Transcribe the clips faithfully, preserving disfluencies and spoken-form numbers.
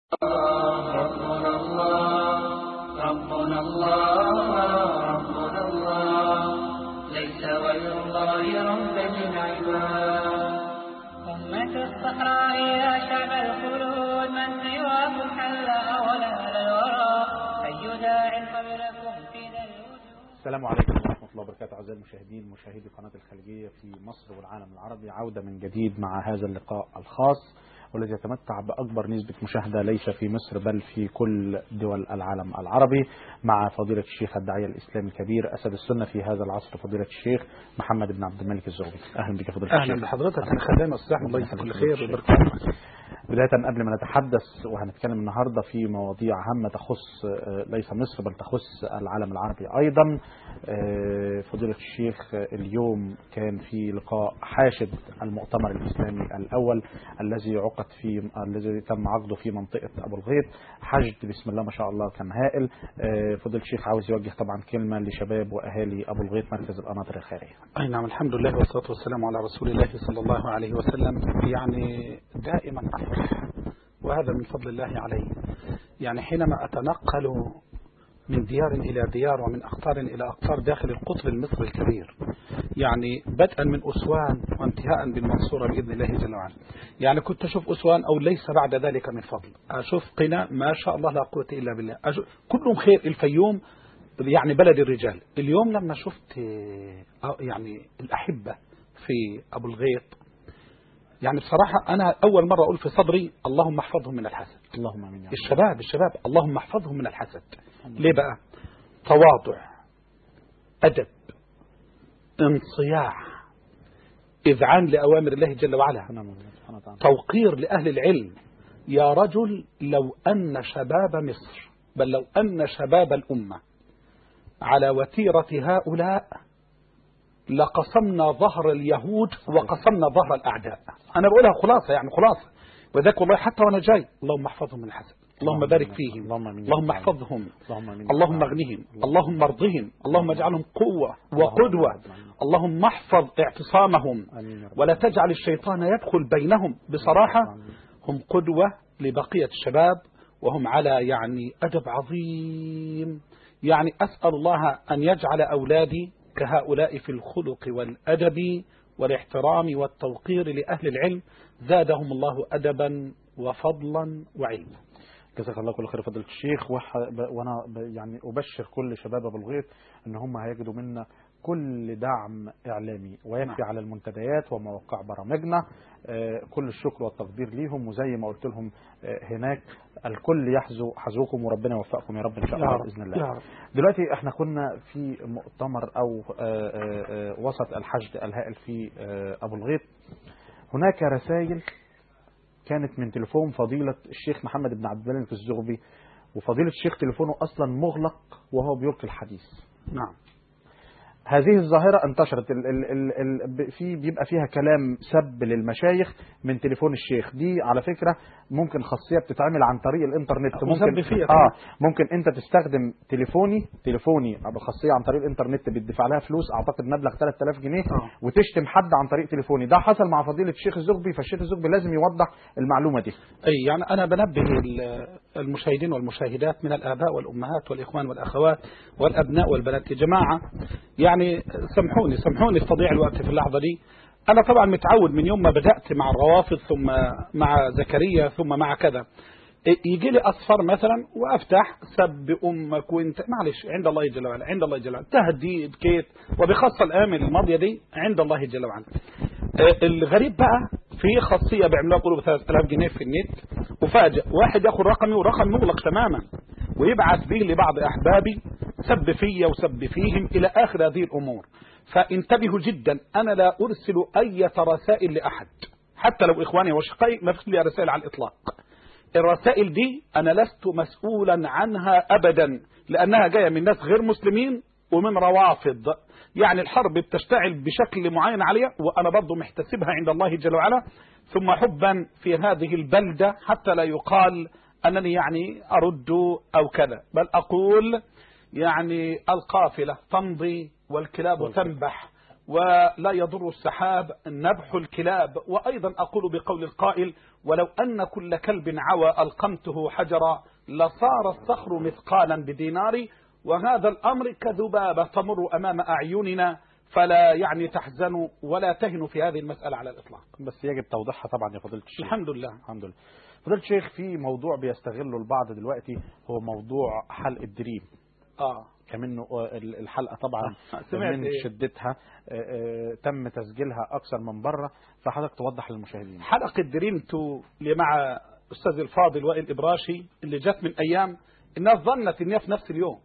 ربنا الله ربنا الله ربنا الله ليس غير الله رب العباد. أمة الصحراء يا شعب الخلود من سواكم حل ولا للورى أي داع قبلكم في ذا الوجود. السلام عليكم ورحمة الله وبركاته أعزائي المشاهدين مشاهدي قناة الخليجية في مصر والعالم العربي. عودة من جديد مع هذا اللقاء الخاص والذي يتمتع بأكبر نسبة مشاهدة ليس في مصر بل في كل دول العالم العربي مع فضيلة الشيخ الداعية الإسلامي الكبير أسد السنة في هذا العصر فضيلة الشيخ محمد بن عبد الملك الزغبي. أهلا بك فضيلة الشيخ. أهلا بحضرتك. أنا خدام الصحة الله يجزاك كل خير وبركاته. بداية قبل ما نتحدث وهنتكلم النهاردة في مواضيع هامة تخص ليس مصر بل تخص العالم العربي أيضا، فضيلة الشيخ اليوم كان في لقاء حاشد المؤتمر الإسلامي الأول الذي عقد في الذي تم عقده في منطقة أبو الغيط. حشد بسم الله ما شاء الله كان هائل. فضيلة الشيخ عاوز يوجه طبعا كلمة لشباب وأهالي أبو الغيط مركز القناطر الخيرية. أي نعم، الحمد لله والصلاة والسلام على رسول الله صلى الله عليه وسلم. يعني دائما أفرح وهذا من فضل الله علي. يعني حينما أتنقل من ديار إلى ديار ومن أقطار إلى أقطار داخل القطر المصري الكبير، يعني بدءا من أسوان وانتهاء بالمنصورة بإذن الله جل وعلا. يعني كنت أشوف أسوان أو ليس بعد ذلك من فضل، أشوف قنا ما شاء الله لا قوة إلا بالله، كلهم خير. الفيوم يعني بلد الرجال. اليوم لما شفت يعني الأحبة في أبو الغيط، يعني بصراحة أنا أول مرة أقول في صدري اللهم احفظهم من الحسد. اللهم آمين. الشباب الشباب اللهم احفظهم من الحسد. ليه بقى؟ تواضع، أدب، انصياع، إذعان لأوامر الله جل وعلا، توقير لأهل العلم. يا رجل لو أن شباب مصر بل لو أن شباب الأمة على وتيرة هؤلاء لقسمنا ظهر اليهود وقسمنا ظهر الأعداء. أنا بقولها خلاصة، يعني خلاصة. وذاك والله حتى وأنا جاي اللهم احفظهم من الحسد، اللهم بارك فيهم، اللهم احفظهم، اللهم اغنهم، اللهم ارضهم، اللهم اجعلهم قوة وقدوة، اللهم احفظ اعتصامهم ولا تجعل الشيطان يدخل بينهم. بصراحة هم قدوة لبقية الشباب وهم على يعني أدب عظيم. يعني أسأل الله أن يجعل أولادي كهؤلاء في الخلق والأدب والاحترام والتوقير لأهل العلم، زادهم الله أدبا وفضلا وعلما. جزاك الله كل خير فضيلة الشيخ. وانا يعني ابشر كل شباب ابو الغيط ان هم هيجدوا منا كل دعم اعلامي ويكفي على المنتديات ومواقع برامجنا. كل الشكر والتقدير ليهم، وزي ما قلت لهم هناك الكل يحذو حذوكم وربنا يوفقكم يا رب ان شاء الله باذن الله. دلوقتي احنا كنا في مؤتمر او وسط الحشد الهائل في ابو الغيط. هناك رسائل كانت من تليفون فضيلة الشيخ محمد بن عبد الملك الزغبي، وفضيلة الشيخ تليفونه أصلا مغلق وهو بيلقي الحديث. نعم. هذه الظاهرة انتشرت ال ال ال في بيبقى فيها كلام سب للمشايخ من تليفون الشيخ. دي على فكرة ممكن خاصية بتتعمل عن طريق الانترنت. ممكن اه ممكن انت تستخدم تليفوني تليفوني بخاصية عن طريق الانترنت بتدفع لها فلوس اعتقد مبلغ ثلاثة آلاف جنيه آه. وتشتم حد عن طريق تليفوني. ده حصل مع فضيلة الشيخ الزغبي، فالشيخ الزغبي لازم يوضح المعلومة دي. اي يعني انا بنبه المشاهدين والمشاهدات من الآباء والأمهات والإخوان والأخوات والأبناء والبنات يا جماعة، يعني سامحوني سامحوني في تضييع الوقت في اللحظة دي. أنا طبعا متعود من يوم ما بدأت مع الروافض ثم مع زكريا ثم مع كذا، يجي لي أصفر مثلا وأفتح سب أمك وانت معلش عند الله جل وعلا، عند الله جل وعلا تهديد كيت، وبخاصة الأيام الماضية دي عند الله جل وعلا. الغريب بقى في خاصية بيعملوها قولوا ب ثلاثة آلاف جنيه في النت، وفاجئ واحد ياخذ رقمي ورقم مغلق تماما ويبعث به لبعض أحبابي سب فيا وسب فيهم إلى آخر هذه الأمور. فانتبهوا جدا، أنا لا أرسل أي رسائل لأحد حتى لو إخواني وشقي، ما في لي رسائل على الإطلاق. الرسائل دي أنا لست مسؤولا عنها أبدا، لأنها جاية من ناس غير مسلمين ومن روافض. يعني الحرب بتشتعل بشكل معين عليها وأنا برضو محتسبها عند الله جل وعلا. ثم حبا في هذه البلدة حتى لا يقال أنني يعني أرد أو كذا، بل أقول يعني القافلة تمضي والكلاب تنبح ولا يضر السحاب نبح الكلاب. وأيضا أقول بقول القائل: ولو أن كل كلب عوى ألقمته حجرا لصار الصخر مثقالا بدينار. وهذا الأمر كذبابة تمر أمام أعيننا، فلا يعني تحزنوا ولا تهنوا في هذه المسألة على الإطلاق. بس يجب توضيحها طبعا يا فضيلة الشيخ. الحمد لله. الحمد لله. فضيلة الشيخ، في موضوع بيستغله البعض دلوقتي، هو موضوع حلق الدريم. آه كمنه الحلقة طبعا من إيه؟ شدتها تم تسجيلها أكثر من برة، فحضرتك توضح للمشاهدين. حلقة دريمتو اللي مع أستاذ الفاضل وائل إبراشي اللي جت من أيام، الناس ظنت إنها في نفس اليوم.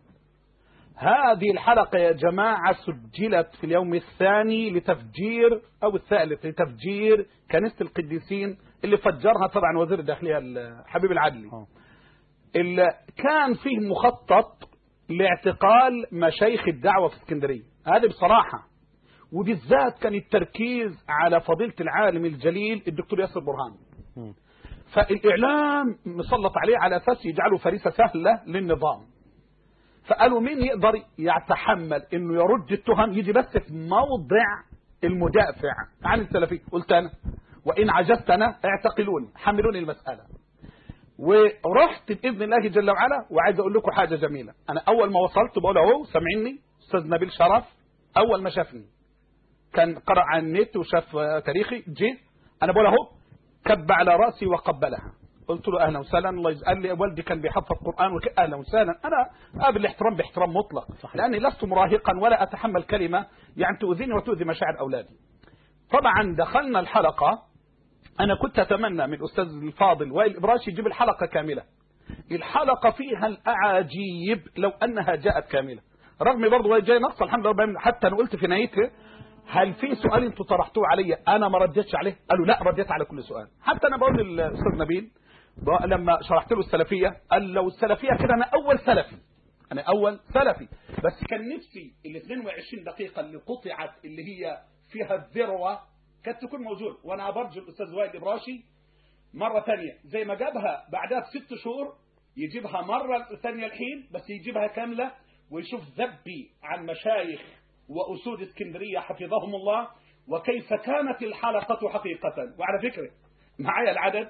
هذه الحلقة يا جماعة سجلت في اليوم الثاني لتفجير أو الثالث لتفجير كنيسة القديسين اللي فجرها طبعا وزير الداخلية حبيب العدلي. اللي كان فيه مخطط لاعتقال مشايخ الدعوة في اسكندرية، هذه بصراحة، وبالذات كان التركيز على فضيلة العالم الجليل الدكتور ياسر برهان. م. فالإعلام مسلط عليه على أساس يجعله فريسة سهلة للنظام. فقالوا مين يقدر يتحمل انه يرد التهم، يجي بس في موضع المدافع عن السلفي. قلت انا وان عجزت انا اعتقلوني، حملوني المسألة. ورحت بإذن الله جل وعلا. وعايز اقول لكم حاجة جميلة، انا اول ما وصلت بقول اهو سامعيني استاذ نبيل شرف، اول ما شافني كان قرأ عن النت وشاف تاريخي، جه انا بقول اهو كب على رأسي وقبلها. قلت له اهلا وسهلا. الله قال لي والدي كان بيحفظ قرآن وك... اهلا وسهلا. انا قابل الاحترام باحترام مطلق، صحيح. لاني لست مراهقا ولا اتحمل كلمة يعني تؤذيني وتؤذي مشاعر اولادي. طبعا دخلنا الحلقة، انا كنت اتمنى من الاستاذ الفاضل وائل إبراشي يجيب الحلقة كاملة. الحلقة فيها الاعاجيب لو انها جاءت كاملة، رغم برضه جاي نص الحمد لله. حتى انا قلت في نهايته هل في سؤال انتوا طرحتوه علي انا ما رديتش عليه؟ قالوا لا رديت على كل سؤال. حتى انا بقول للاستاذ نبيل لما شرحت له السلفية، قال لو السلفية كده انا اول سلفي، انا اول سلفي. بس كان نفسي ال اثنين وعشرين دقيقة اللي قطعت اللي هي فيها الذروة كانت تكون موجود. وانا برجو الاستاذ وائل إبراشي مرة ثانية زي ما جابها بعدها بست شهور يجيبها مرة ثانية الحين، بس يجيبها كاملة ويشوف ذبي عن مشايخ وأسود اسكندرية حفظهم الله وكيف كانت الحلقة حقيقة. وعلى فكرة معايا العدد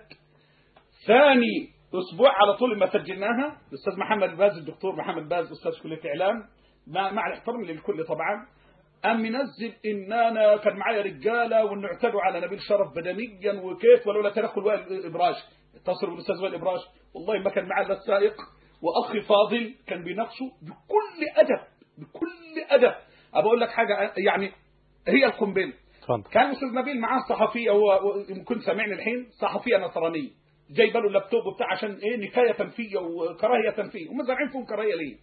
ثاني أسبوع على طول ما سجلناها، الأستاذ محمد باز، الدكتور محمد باز أستاذ كلية الإعلام مع الاحترام للكل طبعا، أم منزل إن أنا كان معايا رجالة وإنه اعتدوا على نبيل شرف بدنيا وكيف ولولا تدخل وائل إبراشي. اتصلوا بالأستاذ وائل إبراشي، والله ما كان معاه السائق وأخي فاضل كان بيناقشه بكل أدب بكل أدب. أقول لك حاجة يعني هي القنبلة. كان الأستاذ نبيل معاه صحفية، هو يمكن سامعني الحين، صحفية نصرانية جايبه له اللابتوب بتاع عشان ايه نكاية فيه وكراهية فيه، وما زارعين فيهم كراهية ليه.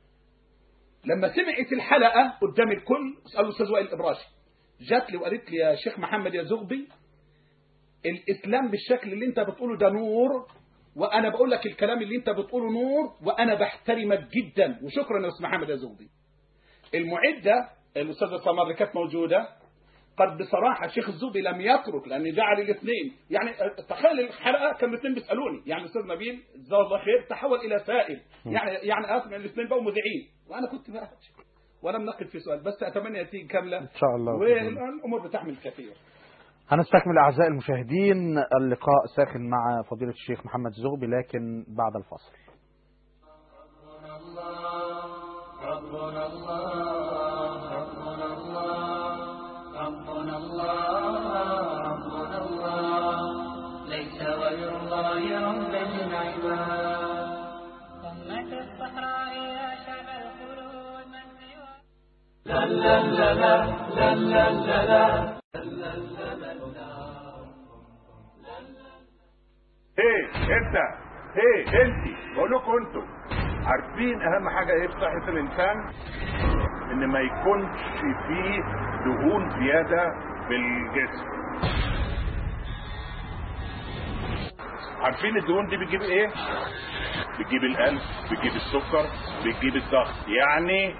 لما سمعت الحلقة قدام الكل سألوا الأستاذ وائل إبراشي، جات لي وقالت لي يا شيخ محمد يا زغبي الإسلام بالشكل اللي انت بتقوله ده نور، وأنا بقول لك الكلام اللي انت بتقوله نور، وأنا بحترمك جدا وشكرا يا أستاذ محمد يا زغبي. المعدة الأستاذة سمر كانت موجودة، قد بصراحة الشيخ الزغبي لم يترك لأن جعل الاثنين، يعني تخيل الحلقة كانوا الاثنين بيسألوني، يعني الأستاذ نبيل جزاه الله خير تحول إلى سائل، يعني يعني أسمع الاثنين بقوا مذيعين وأنا كنت بقى ولم نقل في سؤال، بس أتمنى تيجي كاملة إن شاء الله والأمور بتحمل كثير. هنستكمل أعزائي المشاهدين اللقاء ساخن مع فضيلة الشيخ محمد زغبي لكن بعد الفصل. ربنا الله ربنا الله ربنا الله ربنا الله ربنا الله ليس غير الله رب العباد. أمة الصحراء يا شعب الخلود من سوى لا لا لا لا لا لا لا ايه انت ايه انت بقول لكم انتوا عارفين اهم حاجه ايه في صحه الانسان؟ ان ما يكونش فيه دهون زياده بالجسم. عارفين الدهون دي بتجيب ايه؟ بتجيب القلب، بتجيب السكر، بتجيب الضغط. يعني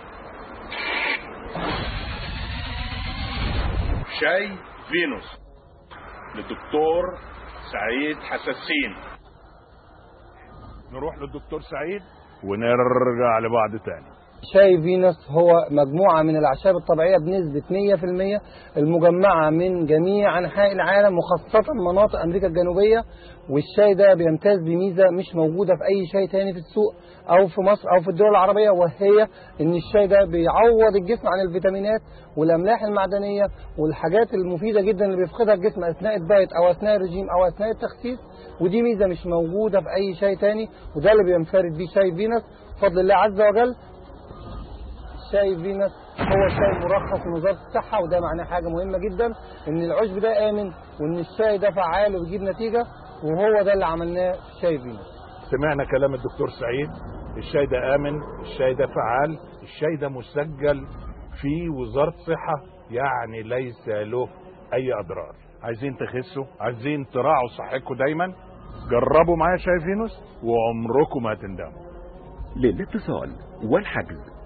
شاي فينوس للدكتور سعيد حساسين. نروح للدكتور سعيد ونرجع لبعض تاني. شاي فينوس هو مجموعة من الأعشاب الطبيعية بنسبة مية في المية المجمعة من جميع أنحاء العالم وخاصة مناطق أمريكا الجنوبية. والشاي ده بيمتاز بميزة مش موجودة في أي شاي تاني في السوق أو في مصر أو في الدول العربية، وهي إن الشاي ده بيعوض الجسم عن الفيتامينات والأملاح المعدنية والحاجات المفيدة جدا اللي بيفقدها الجسم أثناء الدايت أو أثناء الرجيم أو أثناء التخسيس، ودي ميزة مش موجودة في أي شاي تاني، وده اللي بينفرد بيه شاي فينوس بفضل الله عز وجل. شاي فينوس هو شاي مرخص من وزارة الصحة، وده معناه حاجة مهمة جدا، ان العشب ده آمن وان الشاي ده فعال وبيجيب نتيجة، وهو ده اللي عملناه في شاي فينوس. سمعنا كلام الدكتور سعيد، الشاي ده آمن، الشاي ده فعال، الشاي ده مسجل في وزارة الصحة، يعني ليس له أي أضرار. عايزين تخسوا، عايزين تراعوا صحتكم دايما، جربوا معايا شاي فينوس وعمركم ما هتندموا. للاتصال والحجز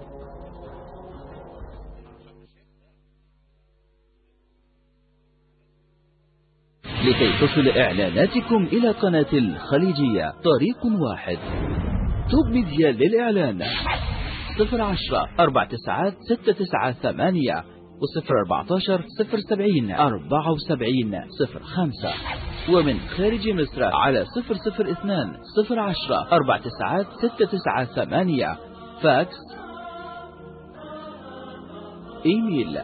لكي تصل إعلاناتكم إلى قناة الخليجية طريق واحد. توب ميديا للإعلان صفر عشرة أربعة تسعات ستة تسعة ثمانية وصفر أربعتاشر صفر سبعين أربعة وسبعين صفر خمسة، ومن خارج مصر على صفر صفر اثنان صفر عشرة أربعة تسعات ستة تسعة ثمانية. فاكس، إيميل.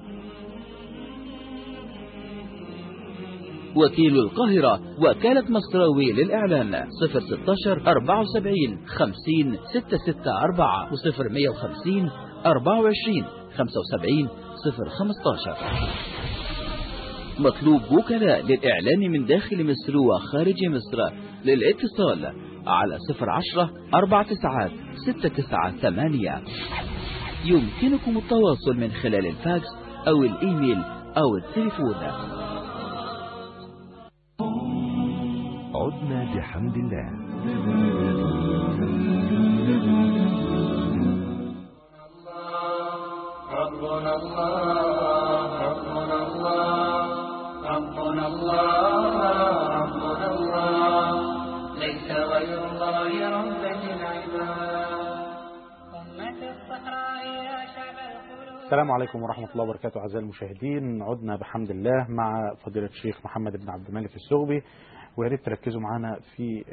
وكيل القاهرة وكالة مصراوي للإعلان صفر ستاشر أربعة وسبعين خمسين ستة ستة أربعة وصفر مية وخمسين أربعة وعشرين خمسة وسبعين صفر خمستاشر. مطلوب وكلاء للإعلان من داخل مصر وخارج مصر. للاتصال على صفر عشرة أربعة تسعات ستة تسعة ثمانية. يمكنكم التواصل من خلال الفاكس أو الإيميل أو التليفون. عدنا بحمد الله. ربنا الله ربنا الله ربنا الله ربنا الله ليس غير الله رب العباد. أمة الصحراء يا شعب القلوب. السلام عليكم ورحمة الله وبركاته أعزائي المشاهدين. عدنا بحمد الله مع فضيلة الشيخ محمد بن عبد الملك السغبي، ويا ريت تركزوا معانا في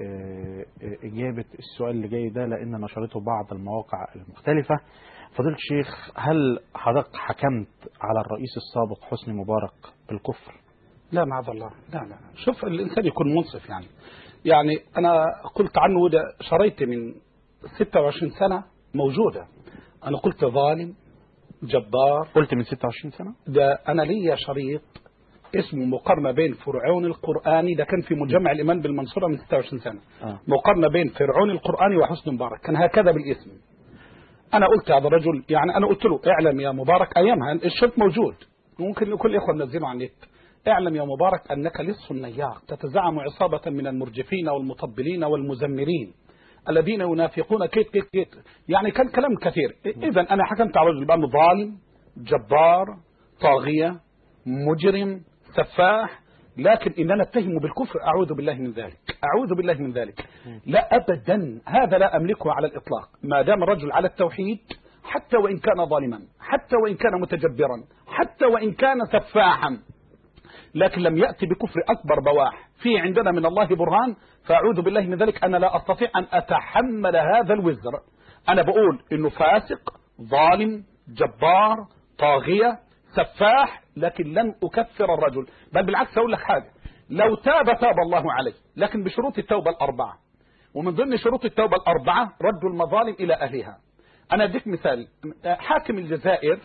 إجابة السؤال اللي جاي ده لأن نشرته بعض المواقع المختلفة. فضيلة الشيخ، هل حضرتك حكمت على الرئيس السابق حسني مبارك بالكفر؟ لا معاذ الله، لا لا. شوف الإنسان يكون منصف، يعني يعني أنا قلت عنه وده شريط من ستة وعشرين سنة موجودة. أنا قلت ظالم جبار. قلت من ستة وعشرين سنة؟ ده أنا لي شريط اسمه مقارنة بين فرعون القرآني، ده كان في مجمع الإيمان بالمنصورة من ستة وعشرين سنة. آه. مقارنة بين فرعون القرآني وحسني مبارك، كان هكذا بالاسم. أنا قلت هذا الرجل، يعني أنا قلت له اعلم يا مبارك، أيامها الشرط موجود، ممكن كل إخوة ننزله على النت. اعلم يا مبارك أنك لص النياق، تتزعم عصابة من المرجفين والمطبلين والمزمرين الذين ينافقون كيت كيت كيت. يعني كان كلام كثير. إذا أنا حكمت على رجل بأنه ظالم جبار طاغية مجرم سفاح، لكن إن أنا اتهمه بالكفر أعوذ بالله من ذلك، أعوذ بالله من ذلك. لا أبدا، هذا لا أملكه على الإطلاق، ما دام الرجل على التوحيد، حتى وإن كان ظالما، حتى وإن كان متجبرا، حتى وإن كان سفاحا، لكن لم يأتي بكفر أكبر بواح. في عندنا من الله برهان، فأعوذ بالله من ذلك. أنا لا أستطيع أن أتحمل هذا الوزر. أنا بقول إنه فاسق ظالم جبار طاغية سفاح، لكن لن أكفر الرجل، بل بالعكس أقول لك حاجة، لو تاب تاب الله عليه، لكن بشروط التوبة الأربعة. ومن ضمن شروط التوبة الأربعة رد المظالم إلى أهلها. أنا أديك مثال، حاكم الجزائر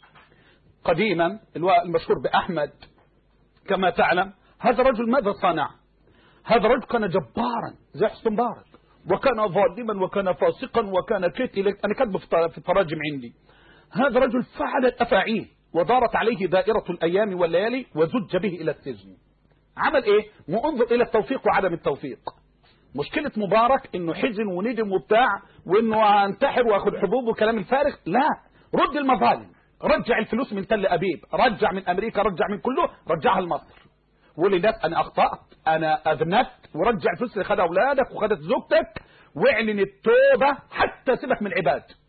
قديما المشهور بأحمد كما تعلم، هذا الرجل ماذا صنع؟ هذا الرجل كان جبارا زي حسني مبارك، وكان ظالما وكان فاسقا وكان كتلة. أنا كاتبه في التراجم عندي. هذا الرجل فعل الأفاعيل ودارت عليه دائرة الأيام والليالي وزج به إلى السجن. عمل إيه؟ منظر إلى التوفيق وعدم التوفيق. مشكلة مبارك إنه حزن وندم وبتاع وإنه انتحر وأخذ حبوب وكلام الفارغ. لا، رد المظالم، رجع الفلوس من تل أبيب، رجع من أمريكا، رجع من كله، رجعها لمصر. وللناس أنا أخطأت، أنا أذنبت، ورجع الفلوس اللي خدها أولادك وخدت زوجتك، واعلن التوبة، حتى سيبك من العباد،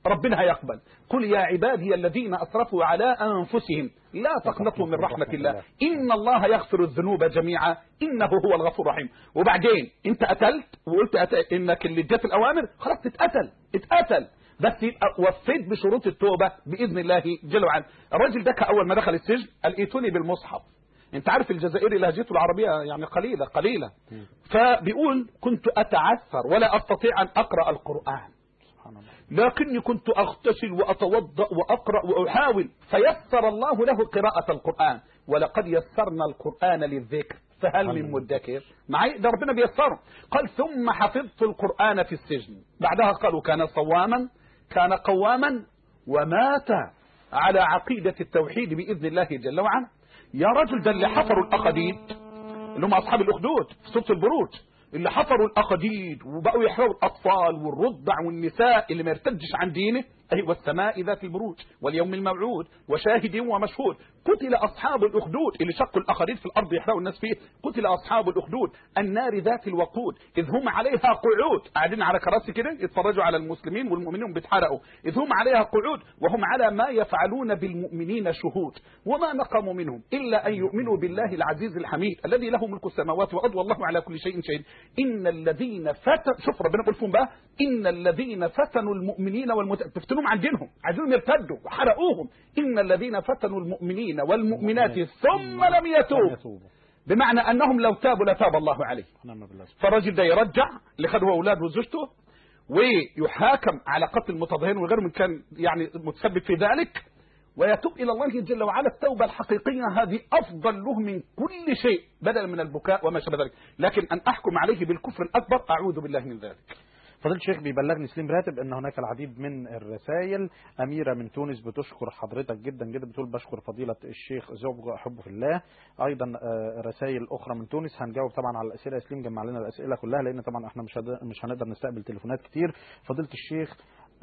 ربنا هيقبل. قل يا عبادي الذين أسرفوا على أنفسهم لا تقنطوا من رحمة الله إن الله يغفر الذنوب جميعا إنه هو الغفور الرحيم. وبعدين أنت قتلت وقلت أت... إنك اللي اديت الأوامر خلاص تتقتل اتقتل، بس يبقى وفيت بشروط التوبة بإذن الله جل وعلا. الراجل ده أول ما دخل السجن قال ائتوني بالمصحف. انت عارف الجزائري لهجته العربية يعني قليلة قليلة، فبيقول كنت أتعثر ولا أستطيع أن أقرأ القرآن، لكني كنت أغتسل وأتوضأ وأقرأ وأحاول، فيسر الله له قراءة القرآن، ولقد يسرنا القرآن للذكر فهل من مدكر. معي ده ربنا بيسره. قال ثم حفظت القرآن في السجن. بعدها قالوا كان صواما كان قواما ومات على عقيدة التوحيد بإذن الله جل وعلا. يا رجل ده اللي حفروا الأخديد اللي هم أصحاب الأخدود في سورة البروج، اللي حفروا الأخديد وبقوا يحرقوا الأطفال والرضع والنساء اللي ما يرتدش عن دينه، أي والسماء ذات البروج واليوم الموعود وشاهد ومشهود. قتل أصحاب الأخدود اللي شقوا الأخديد في الأرض يحرقوا الناس فيه. قتل أصحاب الأخدود النار ذات الوقود إذ هم عليها قعود، قاعدين على كراسي كده يتفرجوا على المسلمين والمؤمنين بيتحرقوا، إذ هم عليها قعود وهم على ما يفعلون بالمؤمنين شهود. وما نقموا منهم إلا أن يؤمنوا بالله العزيز الحميد الذي له ملك السماوات والأرض والله على كل شيء شهيد. إن الذين فتنوا، شوف ربنا بيقول فيهم بقى إن الذين فتنوا المؤمنين والمؤمنات، تفتنوهم عن دينهم عايزين يرتدوا وحرقوهم. إن الذين فتنوا المؤمنين والمؤمنات ثم لم يتوبوا، بمعنى أنهم لو تابوا لتاب الله عليه. فالرجل ده يرجع اللي خده أولاده وزوجته ويحاكم على قتل المتظاهرين وغيره من كان يعني متسبب في ذلك، ويتوب إلى الله جل وعلا. التوبة الحقيقية هذه أفضل له من كل شيء بدلا من البكاء وما شابه ذلك. لكن أن أحكم عليه بالكفر الأكبر أعوذ بالله من ذلك. فضيلة الشيخ بيبلغني سليم راتب ان هناك العديد من الرسائل. اميره من تونس بتشكر حضرتك جدا جدا، بتقول بشكر فضيله الشيخ زوج احبه في الله. ايضا رسائل اخرى من تونس. هنجاوب طبعا على الاسئله. سليم جمع لنا الاسئله كلها لان طبعا احنا مش مش هنقدر نستقبل تليفونات كتير. فضيله الشيخ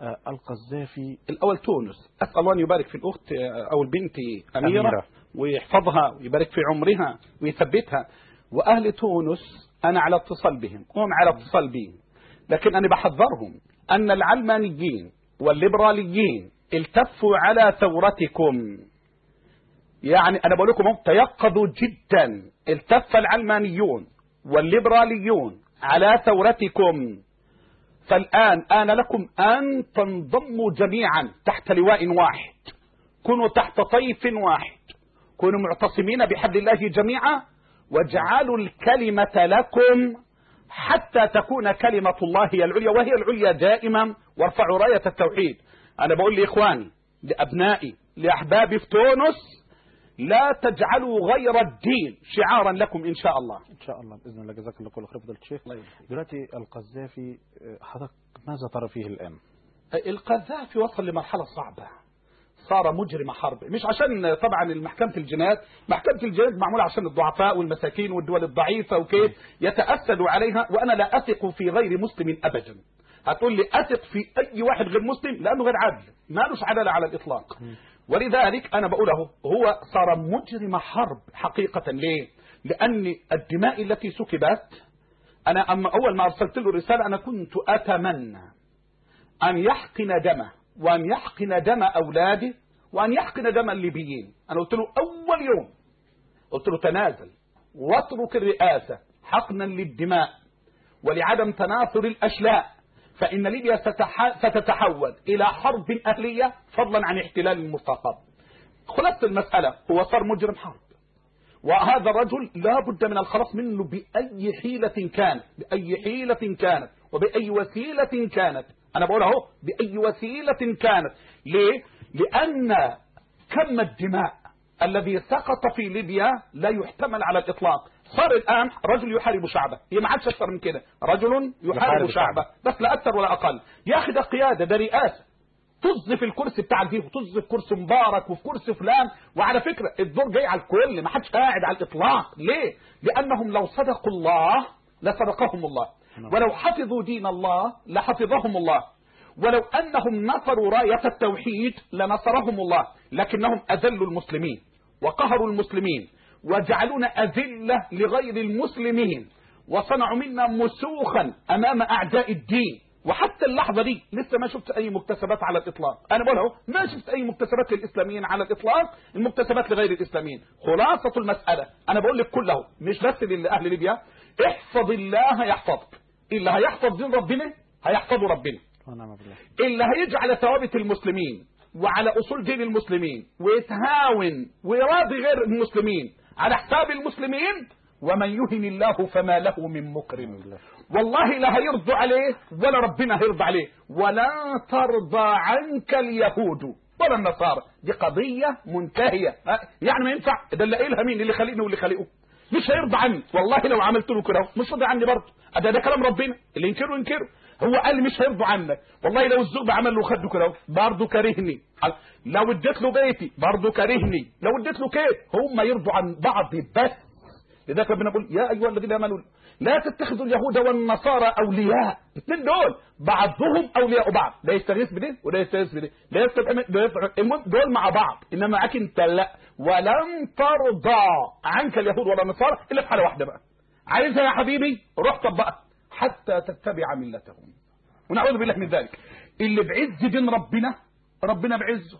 القذافي الاول تونس، اسال الله ان يبارك في الاخت او البنت اميره, أميرة. ويحفظها ويبارك في عمرها ويثبتها. واهل تونس انا على اتصال بهم وهم على اتصال بي، لكن أنا بحذرهم أن العلمانيين والليبراليين التفوا على ثورتكم. يعني أنا بقول لكم تيقظوا جدا، التف العلمانيون والليبراليون على ثورتكم. فالآن آن لكم أن تنضموا جميعا تحت لواء واحد، كونوا تحت طيف واحد، كونوا معتصمين بحبل الله جميعا، واجعلوا الكلمة لكم حتى تكون كلمة الله هي العليا، وهي العليا دائما، وارفعوا راية التوحيد. أنا بقول لإخواني لأبنائي لأحبابي في تونس لا تجعلوا غير الدين شعارا لكم إن شاء الله. إن شاء الله بإذن الله. جزاك الله كل خير فضيلة الشيخ. دلوقتي القذافي حضرتك ماذا ترى فيه الآن؟ القذافي وصل لمرحلة صعبة، صار مجرم حرب. مش عشان طبعا المحكمة الجنايات، محكمة الجنايات معمولة عشان الضعفاء والمساكين والدول الضعيفة وكيف يتأسدوا عليها، وأنا لا أثق في غير مسلم أبدا. هتقول لي أثق في أي واحد غير مسلم لأنه غير عادل، ما لوش عدالة على الإطلاق. ولذلك أنا بقوله هو صار مجرم حرب حقيقة. ليه؟ لأن الدماء التي سكبت، أنا أما أول ما أرسلت له رسالة أنا كنت أتمنى أن يحقن دمه وأن يحقن دم أولاده وأن يحقن دم الليبيين. أنا قلت له أول يوم قلت له تنازل واترك الرئاسة حقنا للدماء ولعدم تناثر الأشلاء، فإن ليبيا ستتحول إلى حرب أهلية فضلا عن احتلال المستقبل. خلاصة المسألة هو صار مجرم حرب، وهذا الرجل لا بد من الخلاص منه بأي حيلة كانت، بأي حيلة كانت وبأي وسيلة كانت. أنا بقول اهو بأي وسيلة كانت. ليه؟ لأن كم الدماء الذي سقط في ليبيا لا يحتمل على الإطلاق. صار الآن رجل يحارب شعبه، هي ما عادش أكثر من كده، رجل يحارب شعبه بس لا أكثر ولا أقل. ياخذ قيادة، ده رئاسة، طز في الكرسي بتاع دي وطز في كرسي مبارك وفي كرسي فلان. وعلى فكرة الدور جاي على الكل، ما حدش قاعد على الإطلاق. ليه؟ لأنهم لو صدقوا الله لصدقهم الله، ولو حفظوا دين الله لحفظهم الله، ولو أنهم نصروا راية التوحيد لنصرهم الله. لكنهم أذلوا المسلمين وقهروا المسلمين وجعلونا أذلة لغير المسلمين، وصنعوا منا مسوخا أمام أعداء الدين. وحتى اللحظة دي لسه ما شفت أي مكتسبات على الإطلاق. أنا بقول اهو ما شفت أي مكتسبات للإسلاميين على الإطلاق، المكتسبات لغير الإسلاميين. خلاصة المسألة أنا بقول لك كله مش بس لأهل ليبيا، احفظ الله يحفظك. اللي هيحفظ دين ربنا هيحفظه ربنا، اللي هيجعل ثوابت المسلمين وعلى أصول دين المسلمين ويتهاون ويراضي غير المسلمين على حساب المسلمين، ومن يهن الله فما له من مكرم. والله لا هيرضى عليه ولا ربنا هيرضى عليه. ولا ترضى عنك اليهود ولا النصارى، دي قضية منتهية. يعني ما ينفع ده اللي قايلها مين؟ اللي خلقني واللي خلقه. مش هيرضى عني والله لو عملت له كده، مش راضي عني برضه. ده ده كلام ربنا، اللي ينكره ينكره. هو قال مش هيرضى عنك، والله لو الزوج عمل له خده كده برضه كارهني، لو اديت له بيتي برضه كارهني، لو اديت له كيف. هم يرضوا عن بعض بس. لذلك ربنا يقول يا ايها الذين امنوا لا تتخذوا اليهود والنصارى اولياء. الاثنين دول بعضهم اولياء بعض، لا يستغيث بده ولا يستغيث بده، لا يستطيع دول مع بعض، انما معاك انت لا. ولن ترضى عنك اليهود ولا النصارى الا في حاله واحده بقى. عايزها يا حبيبي روح طبقها حتى تتبع ملتهم. ونعوذ بالله من ذلك. اللي بعز دين ربنا ربنا بعزه،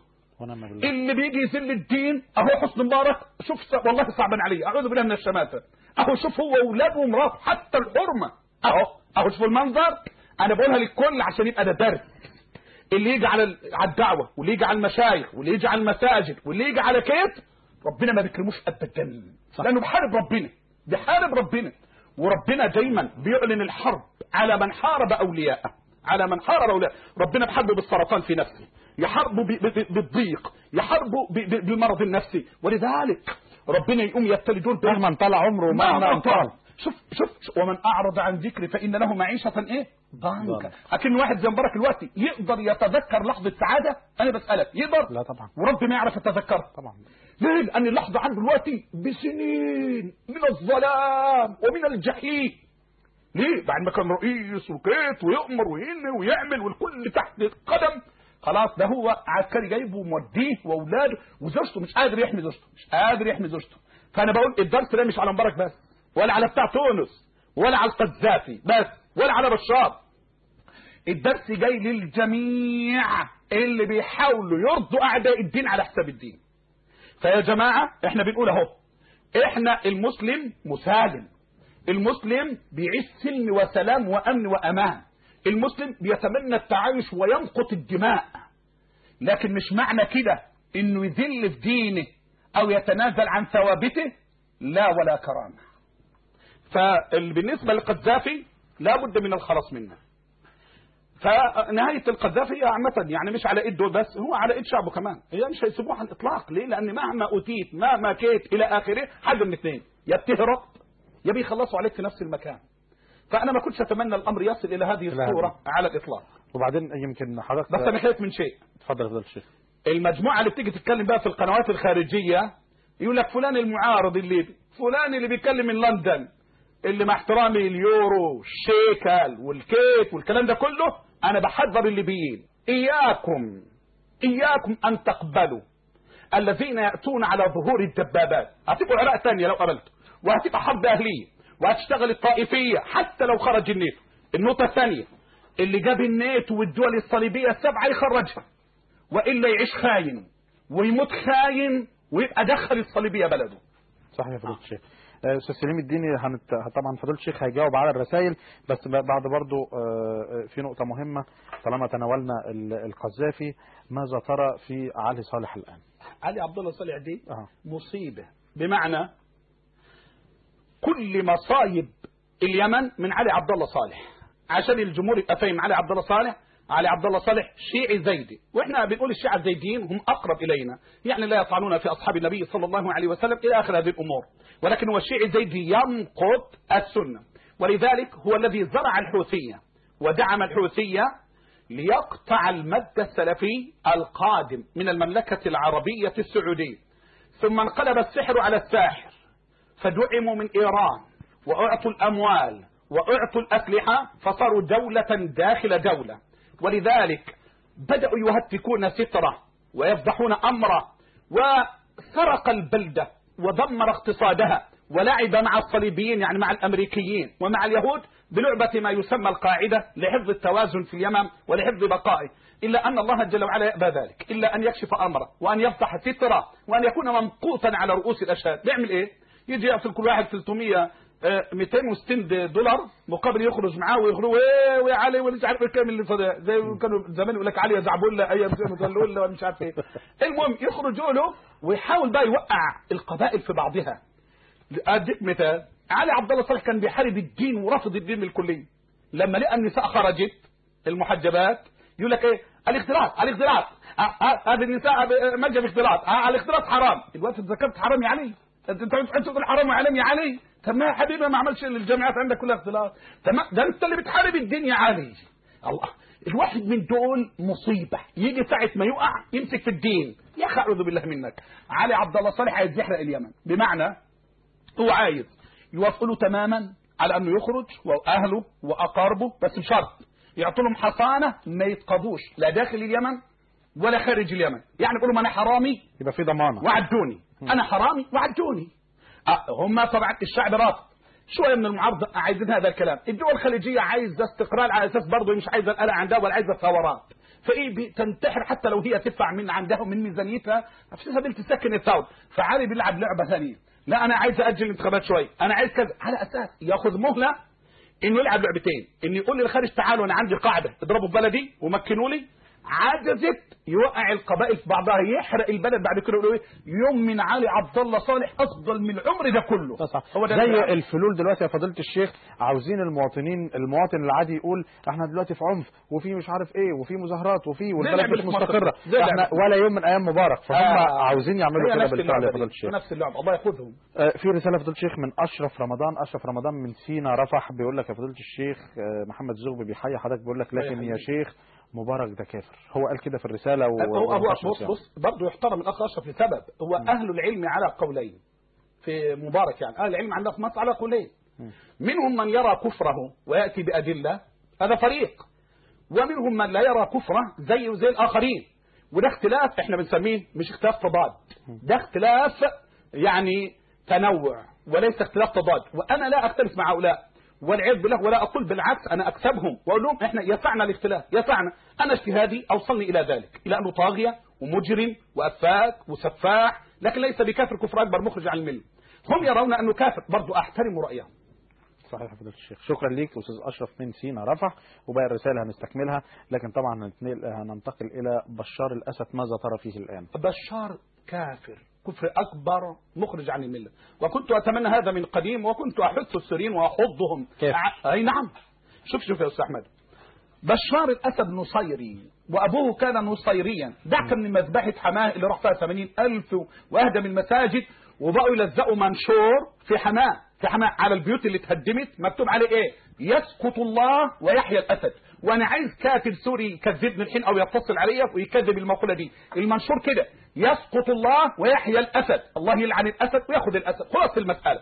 اللي بيجي يذل الدين اهو حسن مبارك. شوف والله صعبا عليه، اعوذ بالله من الشماتة. اهو شوف هو واولاده ومراته حتى الحرمه اهو اهو شوف المنظر. انا بقولها للكل عشان يبقى ده درس. اللي يجي على على الدعوه واللي يجي على المشايخ واللي يجي على المساجد واللي يجي على كيت ربنا ما بيكرموش ابدا، لانه بحارب ربنا بحارب ربنا. وربنا دايما بيعلن الحرب على من حارب اولياءه، على من حارب اولياءه. ربنا بحاربه بالسرطان في نفسه، يحاربه بالضيق، يحاربه بالمرض النفسي. ولذلك ربنا يقوم يبتلي دول مهما طال عمره مهما طال. شوف شوف ومن اعرض عن ذكري فان له معيشه ايه ضنكا. لكن واحد زي مبارك الوقتي يقدر يتذكر لحظه سعاده؟ انا بسالك يقدر؟ لا طبعا. ورب ما يعرف يتذكرها طبعا. ليه؟ لان اللحظه عنده دلوقتي بسنين من الظلام ومن الجحيم. ليه؟ بعد ما كان رئيس وكيت ويؤمر وينهي ويعمل والكل تحت قدم، خلاص ده هو عسكري جايبه وموديه واولاده وزوجته مش قادر يحمي زوجته، مش قادر يحمي زوجته. فانا بقول الدرس ده مش على مبارك بس، ولا على بتاع تونس، ولا على القذافي بس، ولا على بشار. الدرس جاي للجميع اللي بيحاولوا يرضوا اعداء الدين على حساب الدين. فيا جماعه احنا بنقول اهو، احنا المسلم مسالم، المسلم بيعيش سلم وسلام وامن وامان، المسلم بيتمنى التعايش ويمقت الدماء. لكن مش معنى كده انه يذل في دينه او يتنازل عن ثوابته، لا ولا كرامه. فبالنسبه للقذافي لابد من الخلاص منه. فنهايه القذافي عامه يعني مش على ايد دول بس، هو على ايد شعبه كمان. هي مش هيسيبوه على الاطلاق. ليه؟ لان مهما اوتيت مهما كيت الى اخره حاجه من اثنين، يا بتهرب يا بيخلصوا عليك في نفس المكان. فانا ما كنتش اتمنى الامر يصل الى هذه الصوره على الاطلاق. وبعدين يمكن حضرتك بس انا خايف من شيء. اتفضل يا الشيخ. المجموعه اللي بتيجي تتكلم بقى في القنوات الخارجيه يقول لك فلان المعارض الليبي، فلان اللي بيتكلم من لندن، اللي مع احترامي اليورو الشيكل والكيت والكلام ده كله. انا بحذر الليبيين، اياكم اياكم ان تقبلوا الذين ياتون على ظهور الدبابات. هتبقوا عراق ثانيه لو قبلتوا، وهتبقى حرب اهليه، وهتشتغل الطائفيه حتى لو خرج الناتو. النقطه الثانيه، اللي جاب الناتو والدول الصليبيه السبعه يخرجها، والا يعيش خاين ويموت خاين ويبقى دخل الصليبيه بلده. صحيح يا فضيله الشيخ. استاذ سليم الديني هنت... طبعا فضيله الشيخ هيجاوب على الرسائل، بس بعد برضو في نقطه مهمه طالما تناولنا القذافي. ماذا ترى في علي صالح الان؟ علي عبد الله صالح دي أه. مصيبه، بمعنى كل مصايب اليمن من علي عبد الله صالح. عشان الجمهور يبقى فاهم، علي عبد الله صالح علي عبد الله صالح شيعي زيدي، واحنا بنقول الشيعة الزيديين هم اقرب الينا، يعني لا يطعنون في اصحاب النبي صلى الله عليه وسلم الى اخر هذه الامور، ولكن هو الشيعي الزيدي ينقض السنه. ولذلك هو الذي زرع الحوثيه ودعم الحوثيه ليقطع المد السلفي القادم من المملكه العربيه السعوديه. ثم انقلب السحر على الساحر، فدعموا من ايران واعطوا الاموال واعطوا الاسلحه، فصاروا دوله داخل دوله. ولذلك بدأوا يهتكون ستره ويفضحون أمره، وسرق البلدة ودمر اقتصادها ولعب مع الصليبيين يعني مع الأمريكيين ومع اليهود بلعبة ما يسمى القاعدة لحفظ التوازن في اليمن ولحفظ بقائه، إلا أن الله جل وعلا يأبى ذلك، إلا أن يكشف أمره وأن يفتح ستره وأن يكون ممقوتا على رؤوس الأشهاد. بيعمل إيه؟ يجي يقتل كل واحد ثلاثمية مئتين وستين دولار مقابل يخرج معاه ويخرجوا ايه ويا علي ومش عارف الكلام اللي فضل زي كانوا زمان يقول لك علي يا زعبله ايام زي مزلول ولا مش عارف ايه. المهم يخرجوا له ويحاول بقى يوقع القبائل في بعضها. اديك مثال، علي عبد الله صالح كان بيحارب الدين ورفض الدين بالكليه. لما لقى النساء خرجت المحجبات يقول لك ايه الاختلاط الاختلاط هذه النساء ملجا اختلاط الاختلاط حرام. الوقت ذكرت حرام يا علي، انت انت تقول حرام وعلم يا علي. طب ما يا حبيبي ما عملش الجامعات عندك كلها اختلاط. تمام، ده انت اللي بتحارب الدين يا علي. الله، الواحد من دول مصيبه، يجي ساعه ما يقع يمسك في الدين. يا اخي اعوذ بالله منك. علي عبد الله صالح عايز يحرق اليمن، بمعنى هو عايز يوافقوا له تماما على انه يخرج واهله واقاربه، بس بشرط يعطوا لهم حصانه ما يتقضوش لا داخل اليمن ولا خارج اليمن. يعني يقولوا انا حرامي يبقى في ضمانه وعدوني، انا حرامي وعدوني. أه هم طبعا الشعب رافض، شويه من المعارضه عايزين هذا الكلام. الدول الخليجيه عايزه استقرار على اساس برضه مش عايزه القلق عندها ولا عايزه ثورات، فايه تنتحر حتى لو هي تدفع من عندها من ميزانيتها في سبيل تسكن الثوره. فعلي بيلعب لعبه ثانيه، لا انا عايز اجل الانتخابات شويه، انا عايز كذا، على اساس ياخذ مهله انه يلعب لعبتين، انه يقول للخارج تعالوا انا عندي قاعده اضربوا في بلدي ومكنوا لي، عجزت يوقع القبائل في بعضها، يحرق البلد بعد كده يقولوا يوم من علي عبد الله صالح افضل من العمر ده كله. هو ده زي الفلول دلوقتي يا فضيله الشيخ، عاوزين المواطنين المواطن العادي يقول احنا دلوقتي في عنف وفي مش عارف ايه وفي مظاهرات وفي والبلد مش مستقره، احنا ولا يوم من ايام مبارك، فهم آه عاوزين يعملوا كده بالفعل يا فضيله الشيخ. نفس اللعب، الله ياخذهم. آه في رساله فضيله الشيخ من اشرف رمضان، اشرف رمضان من سينا رفح، بيقول لك يا فضيله الشيخ آه محمد زغبي بيحيي حضرتك، بيقول لك لكن يا شيخ مبارك ده كافر. هو قال كده في الرساله و... هو هو بص بص برضه يحترم الاخ اشرف لسبب، هو م. اهل العلم على قولين في مبارك، يعني اهل العلم عندنا في مصر على قولين، م. منهم من يرى كفره وياتي بادله، هذا فريق، ومنهم من لا يرى كفره زيه وزي الاخرين، وده اختلاف احنا بنسميه مش اختلاف تضاد، ده اختلاف يعني تنوع وليس اختلاف تضاد. وانا لا اختلف مع هؤلاء والعياذ بالله، ولا اقول بالعكس انا اكسبهم واقول لهم احنا يسعنا الاختلاف، يسعنا. انا اجتهادي اوصلني الى ذلك، الى انه طاغيه ومجرم وافاك وسفاح، لكن ليس بكافر كفر اكبر مخرج عن المله. هم يرون انه كافر، برضه احترم رايهم. صحيح فضيلة الشيخ، شكرا ليك استاذ اشرف من سينا رفح، وباقي الرساله هنستكملها، لكن طبعا هننتقل الى بشار الاسد، ماذا ترى فيه الان؟ بشار كافر كفر أكبر مخرج عن الملة، وكنت أتمنى هذا من قديم، وكنت أحث السوريين وأحضهم. كيف؟ أي نعم. شوف شوف يا أستاذ أحمد، بشار الأسد نصيري وأبوه كان نصيريا، دعك من مذبحة حماه اللي راح فيها ثمانين ألف وأهدم المساجد، وبقوا يلزقوا منشور في حماه في حماه على البيوت اللي اتهدمت مكتوب عليه إيه؟ يسقط الله ويحيى الأسد. وانا عايز كاتب سوري يكذبني الحين او يتصل عليا ويكذب المقوله دي، المنشور كده يسقط الله ويحيى الاسد، الله يلعن الاسد وياخذ الاسد، خلاص المساله.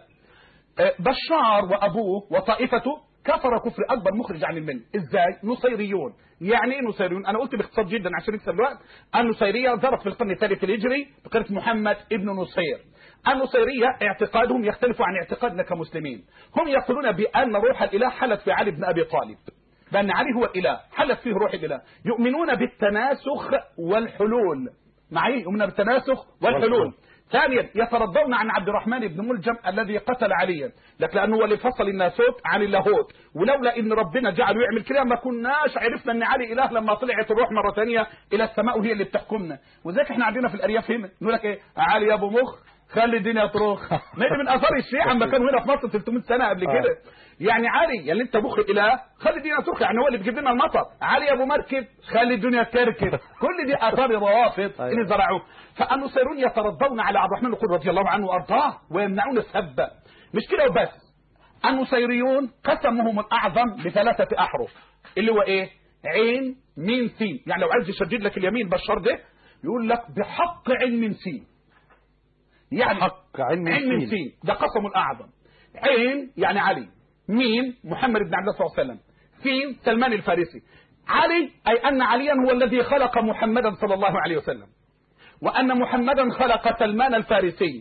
بشار وابوه وطائفته كفر كفر اكبر مخرج عن المله. ازاي؟ نصيريون. يعني ايه نصيريون؟ انا قلت باختصار جدا عشان نكسب الوقت. النصيريه ظهرت في القرن الثالث الهجري بقرة محمد ابن نصير. النصيريه اعتقادهم يختلف عن اعتقادنا كمسلمين، هم يقولون بان روح الاله حلت في علي بن ابي طالب، بأن علي هو الإله، حلت فيه روح الإله. يؤمنون بالتناسخ والحلول، معي يؤمنون بالتناسخ والحلول. ثانيا يترضون عن عبد الرحمن بن ملجم الذي قتل عليا، لك لأنه هو اللي فصل الناسوت عن اللاهوت، ولولا إن ربنا جعله يعمل كده ما كناش عرفنا أن علي إله لما طلعت الروح مرة ثانية إلى السماء وهي اللي بتحكمنا. وذلك احنا عندنا في الأرياف هنا نقول لك إيه؟ علي يا أبو مخ خلي الدنيا تروخ. من اثار الشيعة لما كانوا هنا في مصر ثلاثمائة سنة قبل كده. يعني علي اللي انت مخ الاله خلي الدنيا تروخ، يعني هو اللي بيجيب لنا المطر. علي يا ابو مركب خلي الدنيا تركب. كل دي اثار الروافض اللي زرعوه. فالنصيرون يترضون على عبد الرحمن القدري رضي الله عنه وارضاه ويمنعون السب. مش كده وبس، النصيريون قسمهم الاعظم بثلاثه احرف، اللي هو ايه؟ عين ميم سين. يعني لو عايز يشدد لك اليمين بشار ده يقول لك بحق عين من سين، يعني حق عين من سين. سين ده قسم الأعظم. عين يعني علي، ميم محمد بن عبد الله صلى الله عليه وسلم، سين سلمان الفارسي. علي أي أن عليا هو الذي خلق محمدا صلى الله عليه وسلم، وأن محمدا خلق سلمان الفارسي،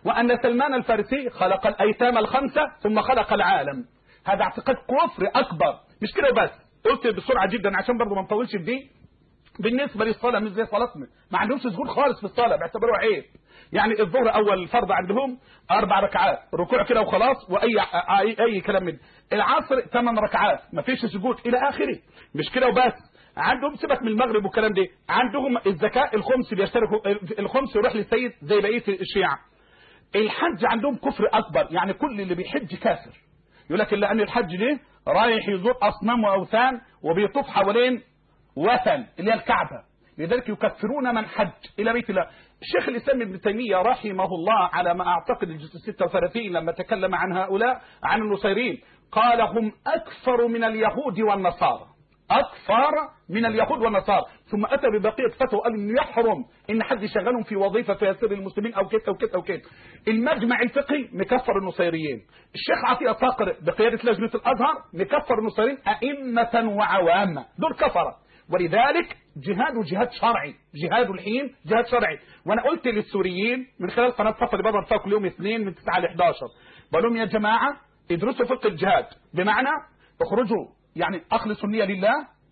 وأن سلمان الفارسي خلق الأيتام الخمسة ثم خلق العالم. هذا اعتقاد كفر أكبر. مش كده بس، قلت بسرعة جدا عشان برضه ما نطولش في دي. بالنسبة للصلاة مش زي صلاتنا، ما عندهمش سجود خالص في الصلاة، بيعتبروها عيب. يعني الظهر أول فرض عندهم أربع ركعات ركوع كده وخلاص، وأي أي, أي كلام من العصر ثمان ركعات ما فيش سجود إلى آخره. مش كده وبس، عندهم سيبك من المغرب والكلام ده، عندهم الزكاة الخمس بيشتركوا الخمس يروح للسيد زي بقية الشيعة. الحج عندهم كفر أكبر، يعني كل اللي بيحج كافر. يقول لك إلا أن الحج ده رايح يزور أصنام وأوثان وبيطوف حوالين وثن اللي هي الكعبة، لذلك يكفرون من حج إلى بيت الله. الشيخ الإسلام ابن تيمية رحمه الله على ما أعتقد الجزء ستة وثلاثين لما تكلم عن هؤلاء عن النصيرين قال هم أكثر من اليهود والنصارى، أكثر من اليهود والنصارى. ثم أتى ببقية فتوى قال إنه يحرم إن حد يشغلهم في وظيفة في سر المسلمين أو كده أو كده أو كده. المجمع الفقهي مكفر النصيريين. الشيخ عطية صقر بقيادة لجنة الأزهر مكفر النصيريين أئمة وعوامة، دول كفرة. ولذلك جهاد جهاد شرعي، جهاد الحين جهاد شرعي. وانا قلت للسوريين من خلال قناه صفا اللي بظهر فيها كل يوم اثنين من تسعة ل إحدى عشر، بقول لهم يا جماعه ادرسوا فقه الجهاد، بمعنى اخرجوا يعني اخلصوا النيه لله،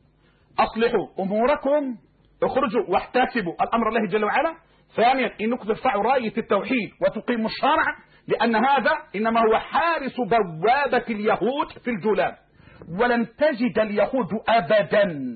اصلحوا اموركم، اخرجوا واحتسبوا الامر الله جل وعلا. ثانيا انكم ترفعوا رايه التوحيد وتقيموا الشرع، لان هذا انما هو حارس بوابه اليهود في الجولان. ولن تجد اليهود ابدا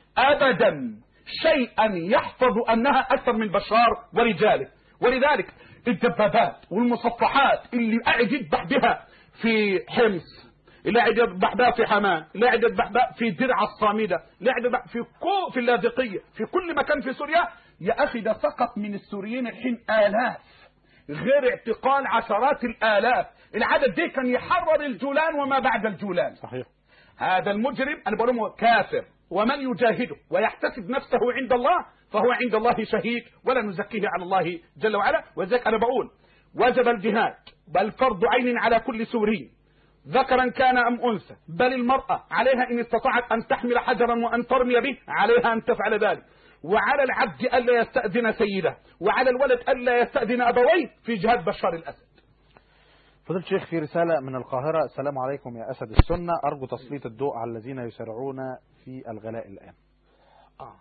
ابدا شيئا يحفظ انها اكثر من بشار ورجاله. ولذلك الدبابات والمصفحات اللي قاعد يذبح بها في حمص، اللي قاعد يذبح بها في حماه، اللي قاعد يذبح بها في درع الصامده، اللي قاعد يذبح في كو في اللاذقيه، في كل مكان في سوريا. يا اخي ده سقط من السوريين الحين الاف، غير اعتقال عشرات الالاف. العدد ده كان يحرر الجولان وما بعد الجولان. صحيح. هذا المجرم انا بقول له كافر، ومن يجاهده ويحتسب نفسه عند الله فهو عند الله شهيد ولا نزكيه على الله جل وعلا. وذلك انا بقول وجب الجهاد، بل فرض عين على كل سوري ذكرا كان ام انثى، بل المراه عليها ان استطاعت ان تحمل حجرا وان ترمي به عليها ان تفعل ذلك. وعلى العبد الا يستاذن سيده، وعلى الولد الا يستاذن ابويه في جهاد بشار الاسد. فضيلة الشيخ في رسالة من القاهرة: السلام عليكم يا أسد السنة، أرجو تسليط الضوء على الذين يسارعون في الغلاء الآن. آه.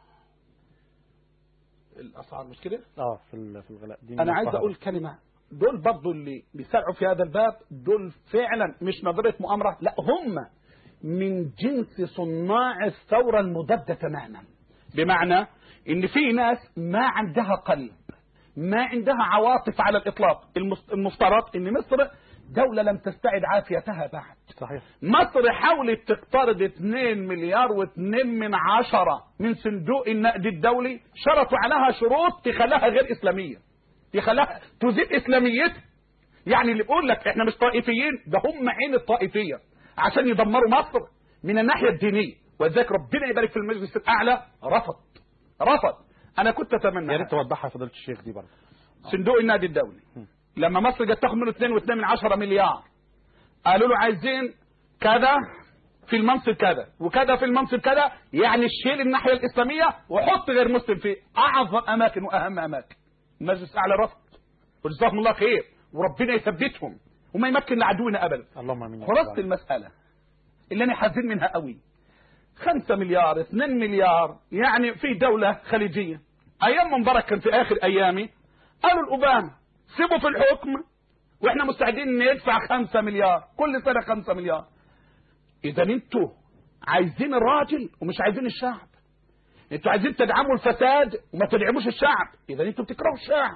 الأسعار مش كده؟ آه في في الغلاء دي. أنا عايز أقول كلمة، دول برضو اللي بيسارعوا في هذا الباب دول فعلا مش نظرية مؤامرة، لا هم من جنس صناع الثورة المضادة تماما. بمعنى إن في ناس ما عندها قلب، ما عندها عواطف على الإطلاق. المفترض أن مصر دولة لم تستعد عافيتها بعد. صحيح. مصر حاولت تقترض اثنين مليار واثنين من عشرة من صندوق النقد الدولي، شرطوا عليها شروط تخليها غير إسلامية، تخليها تزيد إسلاميتها. يعني اللي بيقول لك احنا مش طائفيين ده هم عين الطائفية عشان يدمروا مصر من الناحية الدينية. وذلك ربنا يبارك في المجلس الأعلى رفض رفض. انا كنت اتمنى يا ريت توضحها فضيلة الشيخ دي برضه. صندوق النقد الدولي لما مصر جت تاخد منه اثنين وثلاثة من عشرة مليار، قالوا له عايزين كذا في المنصب كذا وكذا في المنصب كذا، يعني شيل الناحيه الاسلاميه وحط غير مسلم في اعظم اماكن واهم اماكن. المجلس الاعلى رفض، وجزاهم الله خير وربنا يثبتهم وما يمكن لعدونا ابدا. اللهم امين. خلاصه المساله اللي انا حزين منها قوي، خمسة مليار اثنين مليار، يعني في دولة خليجية أيام مبارك كان في آخر أيامي قالوا الأوباما سيبوا في الحكم وإحنا مستعدين ندفع خمسة مليار كل سنة خمسة مليار. إذا أنتوا عايزين الراجل ومش عايزين الشعب، أنتوا عايزين تدعموا الفساد وما تدعموش الشعب، إذا أنتوا بتكرهوا الشعب.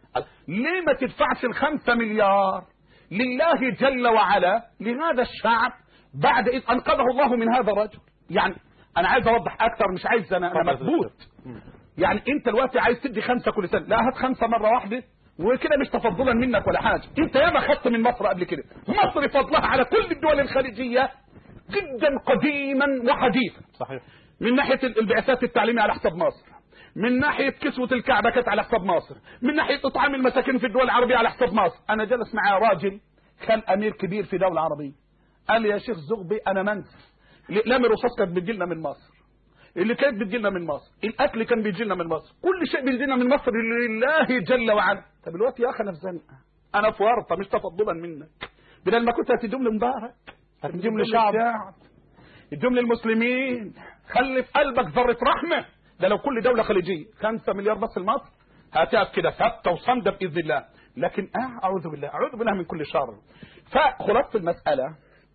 ليه ما تدفعش الخمسة مليار لله جل وعلا لهذا الشعب بعد إذ أنقذه الله من هذا الرجل؟ يعني انا عايز اوضح اكتر، مش عايز انا انا مثبوت. يعني انت دلوقتي عايز تدي خمسه كل سنه، لا هات خمسه مره واحده وكده مش تفضلا منك ولا حاجه. انت ياما خدت من مصر قبل كده، مصر فضلها على كل الدول الخليجيه جدا قديما وحديثا. صحيح. من ناحيه البعثات التعليميه على حساب مصر، من ناحيه كسوه الكعبه كانت على حساب مصر، من ناحيه اطعام المساكين في الدول العربيه على حساب مصر. انا جلس معايا راجل كان امير كبير في دوله عربيه، قال لي يا شيخ زغبي انا منسى الأقلام الرصاص كانت بتجيلنا من مصر، اللي كانت بتجيلنا من مصر، الأكل كان بيجيلنا من مصر، كل شيء بيجيلنا من مصر لله جل وعلا. طب الوقت يا أخي أنا في زنقة، انا في ورطه مش تفضلا منك، بدل ما كنت هتدوم لمبارك هتدوم للشعب، تدوم للمسلمين. خلي في قلبك ذره رحمه. ده لو كل دوله خليجيه خمسة مليار بس لمصر هتقف كده ثابته وصامده باذن الله. لكن اه اعوذ بالله اعوذ بالله من كل شر. فخلاصه المساله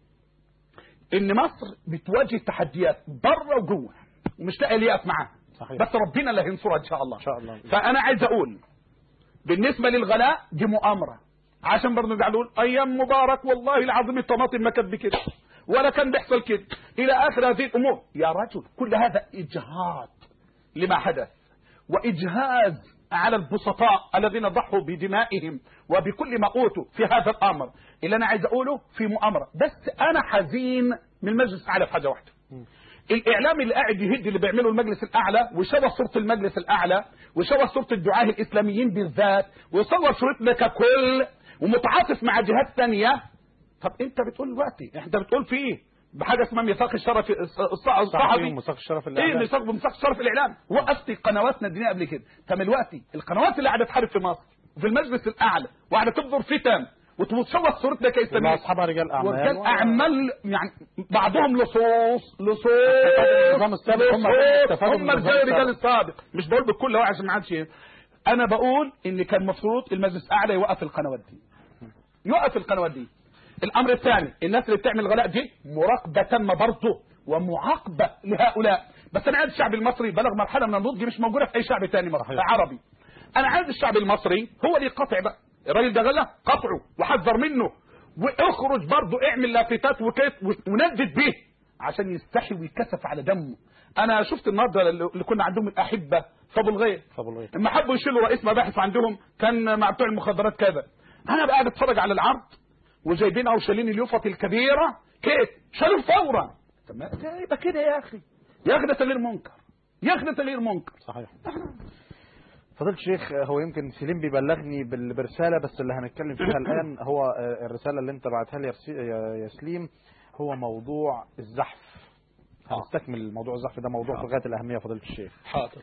ان مصر بتواجه تحديات بره وجوه ومش لاقي اللي يقف معاها. صحيح. بس ربنا اللي هينصرها ان شاء الله. ان شاء الله. فانا عايز اقول بالنسبه للغلاء دي مؤامره، عشان برضه قاعدين ايام مبارك والله العظيم الطماطم ما كانت بكده ولا كان بيحصل كده الى اخر هذه الامور. يا رجل كل هذا اجهاض لما حدث واجهاز على البسطاء الذين ضحوا بدمائهم وبكل ما اوتوا في هذا الامر. اللي انا عايز اقوله في مؤامره. بس انا حزين من المجلس الاعلى في حاجه واحده. الاعلام اللي قاعد يهد اللي بيعمله المجلس الاعلى وشوه صوره المجلس الاعلى وشوه صوره الدعاه الاسلاميين بالذات ويصور صورتنا ككل ومتعاطف مع جهات ثانيه. طب انت بتقول دلوقتي انت بتقول فيه بحاجه اسمها ميثاق الشرف الصحفي. ميثاق الشرف الاعلام. ايه ميثاق ميثاق الشرف الاعلام؟ وقفت قنواتنا الدينيه قبل كده. طب دلوقتي القنوات اللي قاعده تحارب في مصر وفي المجلس الاعلى وقاعده تبذر فتن وتشوه صورتنا كاسلاميين اصحابها رجال اعمال ورجال و... اعمال يعني بعضهم لصوص لصوص النظام السابق هم استفادوا هم رجال السابق. مش بقول بكل واحد عشان ما عادش. انا بقول ان كان المفروض المجلس الاعلى يوقف القنوات دي يوقف القنوات دي. الامر الثاني الناس اللي بتعمل الغلاء دي مراقبه تامه برضه ومعاقبه لهؤلاء. بس انا عايز الشعب المصري بلغ مرحله من النضج مش موجوده في اي شعب ثاني عربي. انا عايز الشعب المصري هو اللي يقاطع بقى الراجل ده غلى قطعه وحذر منه واخرج برضه اعمل لافتات وكيت وندد به عشان يستحي ويكسف على دمه. انا شفت النهارده اللي كنا عندهم الاحبه فابو الغير لما حبوا يشيلوا رئيس مباحث عندهم كان مع بتوع المخدرات كذا. انا بقى اتفرج على العرض وجايبينها وشايلين اليوفط الكبيره كيف شالوا فورا. طب ما يبقى كده يا اخي يا اخي ده تغيير منكر يا اخي ده تغيير منكر. صحيح. فضيلة الشيخ هو يمكن سليم بيبلغني برسالة بس اللي هنتكلم فيها الآن هو الرسالة اللي انت بعتها لي يا سليم هو موضوع الزحف. هنستكمل موضوع الزحف ده موضوع في غاية الأهمية فضيلة الشيخ. حاضر.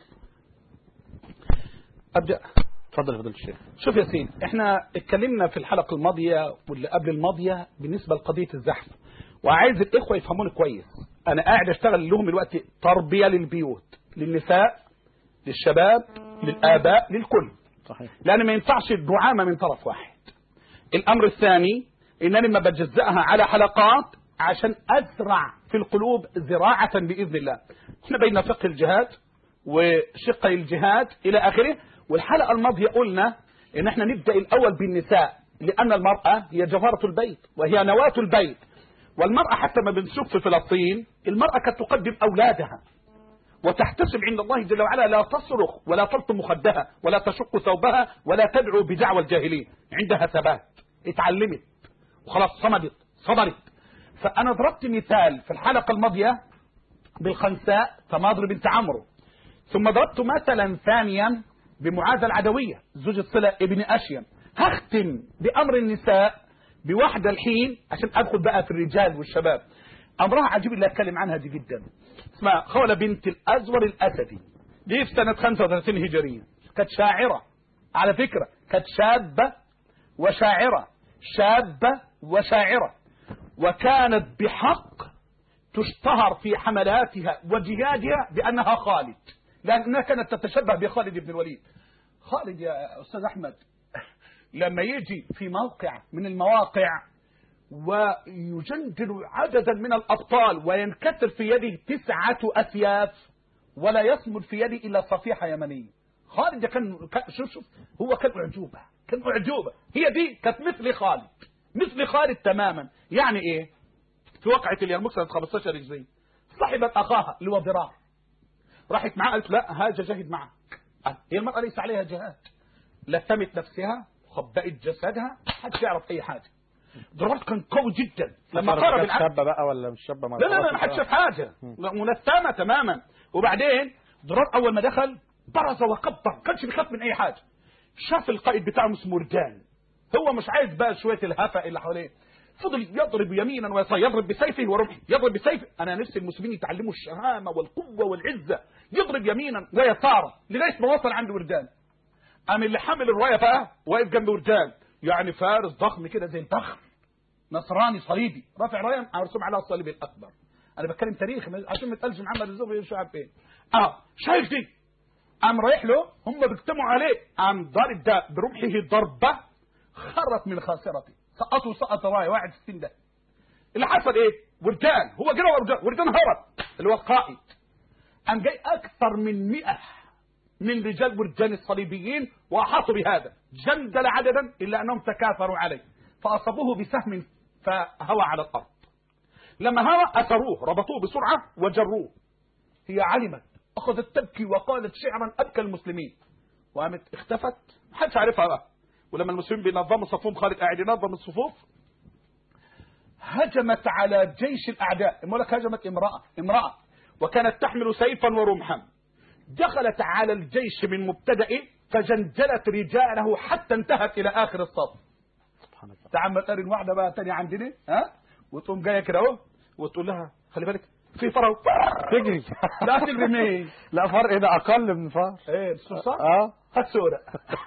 أبدأ. اتفضل فضيلة الشيخ. شوف يا سين احنا اتكلمنا في الحلقة الماضية واللي قبل الماضية بالنسبة لقضية الزحف وعايز الإخوة يفهموني كويس. أنا قاعد أشتغل لهم الوقت تربية للبيوت للنساء للشباب للآباء للكل. صحيح. لأن ما ينفعش الدعامة من طرف واحد. الأمر الثاني إنني ما بجزأها على حلقات عشان أزرع في القلوب زراعة بإذن الله. احنا بين فقه الجهاد وشق الجهاد إلى آخره. والحلقة الماضية قلنا إن احنا نبدأ الأول بالنساء لأن المرأة هي جوهرة البيت وهي نواة البيت. والمرأة حتى ما بنشوف في فلسطين المرأة كانت تقدم أولادها وتحتسب عند الله جل وعلا لا تصرخ ولا تلطم خدها ولا تشق ثوبها ولا تدعو بدعوى الجاهلين. عندها ثبات اتعلمت وخلاص صمدت صبرت. فأنا ضربت مثال في الحلقة الماضية بالخنساء تماضر بنت عمرو ثم ضربت مثلا ثانيا بمعاذ العدوية زوجة صلة ابن أشيم. هختم بأمر النساء بواحدة الحين عشان أدخل بقى في الرجال والشباب. أمرها عجيب اللي أتكلم عنها دي جدا. اسمها خولة بنت الأزور الأسدي. دي في سنة خمسة وثلاثين هجرية. كانت شاعرة على فكرة كانت شابة وشاعرة شابة وشاعرة وكانت بحق تشتهر في حملاتها وجهادها بأنها خالد لأنها كانت تتشبه بخالد بن الوليد. خالد يا أستاذ أحمد لما يجي في موقع من المواقع ويجندل عددا من الأبطال وينكسر في يده تسعة أسياف ولا يصمد في يده إلا صفيحة يمنية. خالد كان شوف شوف هو كان أعجوبة كان أعجوبة. هي دي كانت مثل خالد مثل خالد تماما. يعني إيه في وقعة اليرموك سنة خمسة عشر هجرية صاحبت أخاها اللي هو ضرار راحت معاه قالت لا هاجة جاهد معك. هي المرأة ليس عليها جهاد لثمت نفسها خبأت جسدها حتى يعرف أي حاجة. ضرار كان قوي جدا لما قارب العقل. شابة بقى ولا مش شابة؟ لا لا لا ما حدش شاف حاجة منثمة تماما. وبعدين ضرار أول ما دخل برز وكبر كانش بيخاف من أي حاجة. شاف القائد بتاعه اسمه رجال هو مش عايز بقى شوية الهفا اللي حواليه. فضل يضرب يمينا ويسارا يضرب بسيفه ورمحه يضرب بسيفه. أنا نفسي المسلمين يتعلموا الشهامة والقوة والعزة. يضرب يمينا ويسارا لغاية ما وصل عند وردان. قام اللي حامل الراية بقى واقف جنب وردان يعني فارس ضخم كده زي الضخم، نصراني صليبي رافع رايه مرسوم عليها الصليب الاكبر. انا بتكلم تاريخ عشان ما يتقالش محمد الزغبي مش عارف ايه. اه شايف دي؟ قام رايح له، هم بيجتمعوا عليه، قام ضارب ده برمحه ضربه خرت من خاصرته، سقطوا سقط رايه واحد في السن ده. اللي حصل ايه؟ وردان، هو جرى وردان، وردان هرب اللي هو القائد. قام جاي اكثر من مئة من رجال وردان الصليبيين واحاطوا بهذا، جندل عددا الا انهم تكاثروا عليه فاصابوه بسهم فهوى على الارض. لما هوى اسروه، ربطوه بسرعه وجروه. هي علمت، اخذت تبكي وقالت شعرا ابكى المسلمين، وقامت اختفت، ما حدش عارفها بقى. ولما المسلمين بينظموا صفوفهم، خالد قاعد ينظم الصفوف، هجمت على جيش الاعداء. يقول لك هجمت امراه امراه وكانت تحمل سيفا ورمحا، دخلت على الجيش من مبتدئه فجندلت رجاله حتى انتهت الى اخر الصف. سبحان الله. تعال تقرن واحده بقى ثانيه عندنا، ها، وتقوم جايه كده اهو وتقول لها خلي بالك في فرق، تجري. لا تجري منين؟ لا فرق ده اقل من فرق. ايه الصوصه؟ اه هات صوره.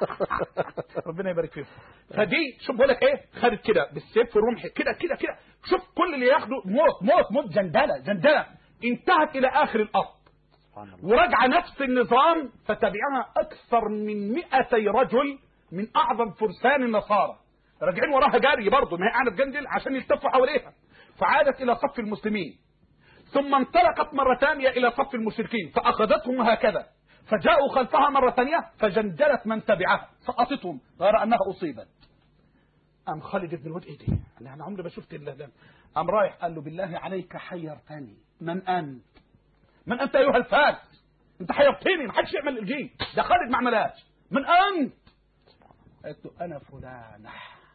ربنا يبارك فيك. فدي شوف بقول لك ايه، خدت كده بالسيف والرمح كده كده كده، شوف كل اللي ياخده موت موت موت، جندله جندله، انتهت الى اخر الارض. ورجع نفس النظام فتبعها اكثر من مئتي رجل من اعظم فرسان النصارى، راجعين وراها جاري برضه، ما هي قاعده تجندل عشان يلتفوا حواليها. فعادت الى صف المسلمين، ثم انطلقت مرة ثانية إلى صف المشركين فأخذتهم هكذا، فجاءوا خلفها مرة ثانية فجندلت من تبعها سقطتهم غير أنها أصيبت. أم خالد بن الوليد إيه دي؟ أنا عمري ما شفت إلا ده. أم رايح قال له بالله عليك حيرتني، من أنت؟ من أنت أيها الفارس؟ أنت حيرتني، ما حدش يعمل الجيل ده، خالد ما عملهاش. من أنت؟ قلت له أنا فلانة،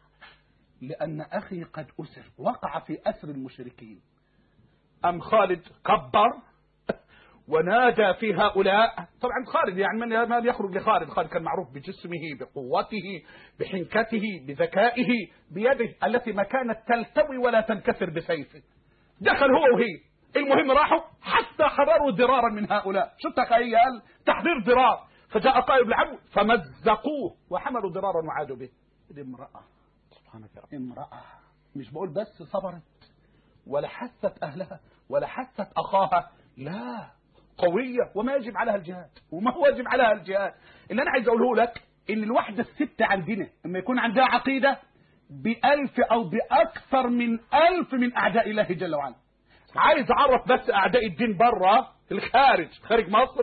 لأن أخي قد أسر، وقع في أسر المشركين. أم خالد كبر ونادى في هؤلاء. طبعا خالد يعني من ما يخرج لخالد، خالد كان معروف بجسمه، بقوته، بحنكته، بذكائه، بيده التي ما كانت تلتوي ولا تنكسر بسيفه. دخل هو وهي، المهم راحوا حتى حرروا ضرارا من هؤلاء. شو تخيل؟ تحرير ضرار. فجاء قائد العدو فمزقوه وحملوا ضرارا وعادوا به. دي امرأة، سبحانك يا رب، امرأة مش بقول بس صبرت ولا حست أهلها ولا حست أخاها، لا، قوية وما يجب عليها الجهاد وما هو يجب عليها الجهاد. اللي أنا عايز أقوله لك إن الوحدة الست عندنا لما يكون عندها عقيدة بألف أو بأكثر من ألف من أعداء الله جل وعلا. عايز أعرف بس أعداء الدين برا في الخارج، خارج مصر،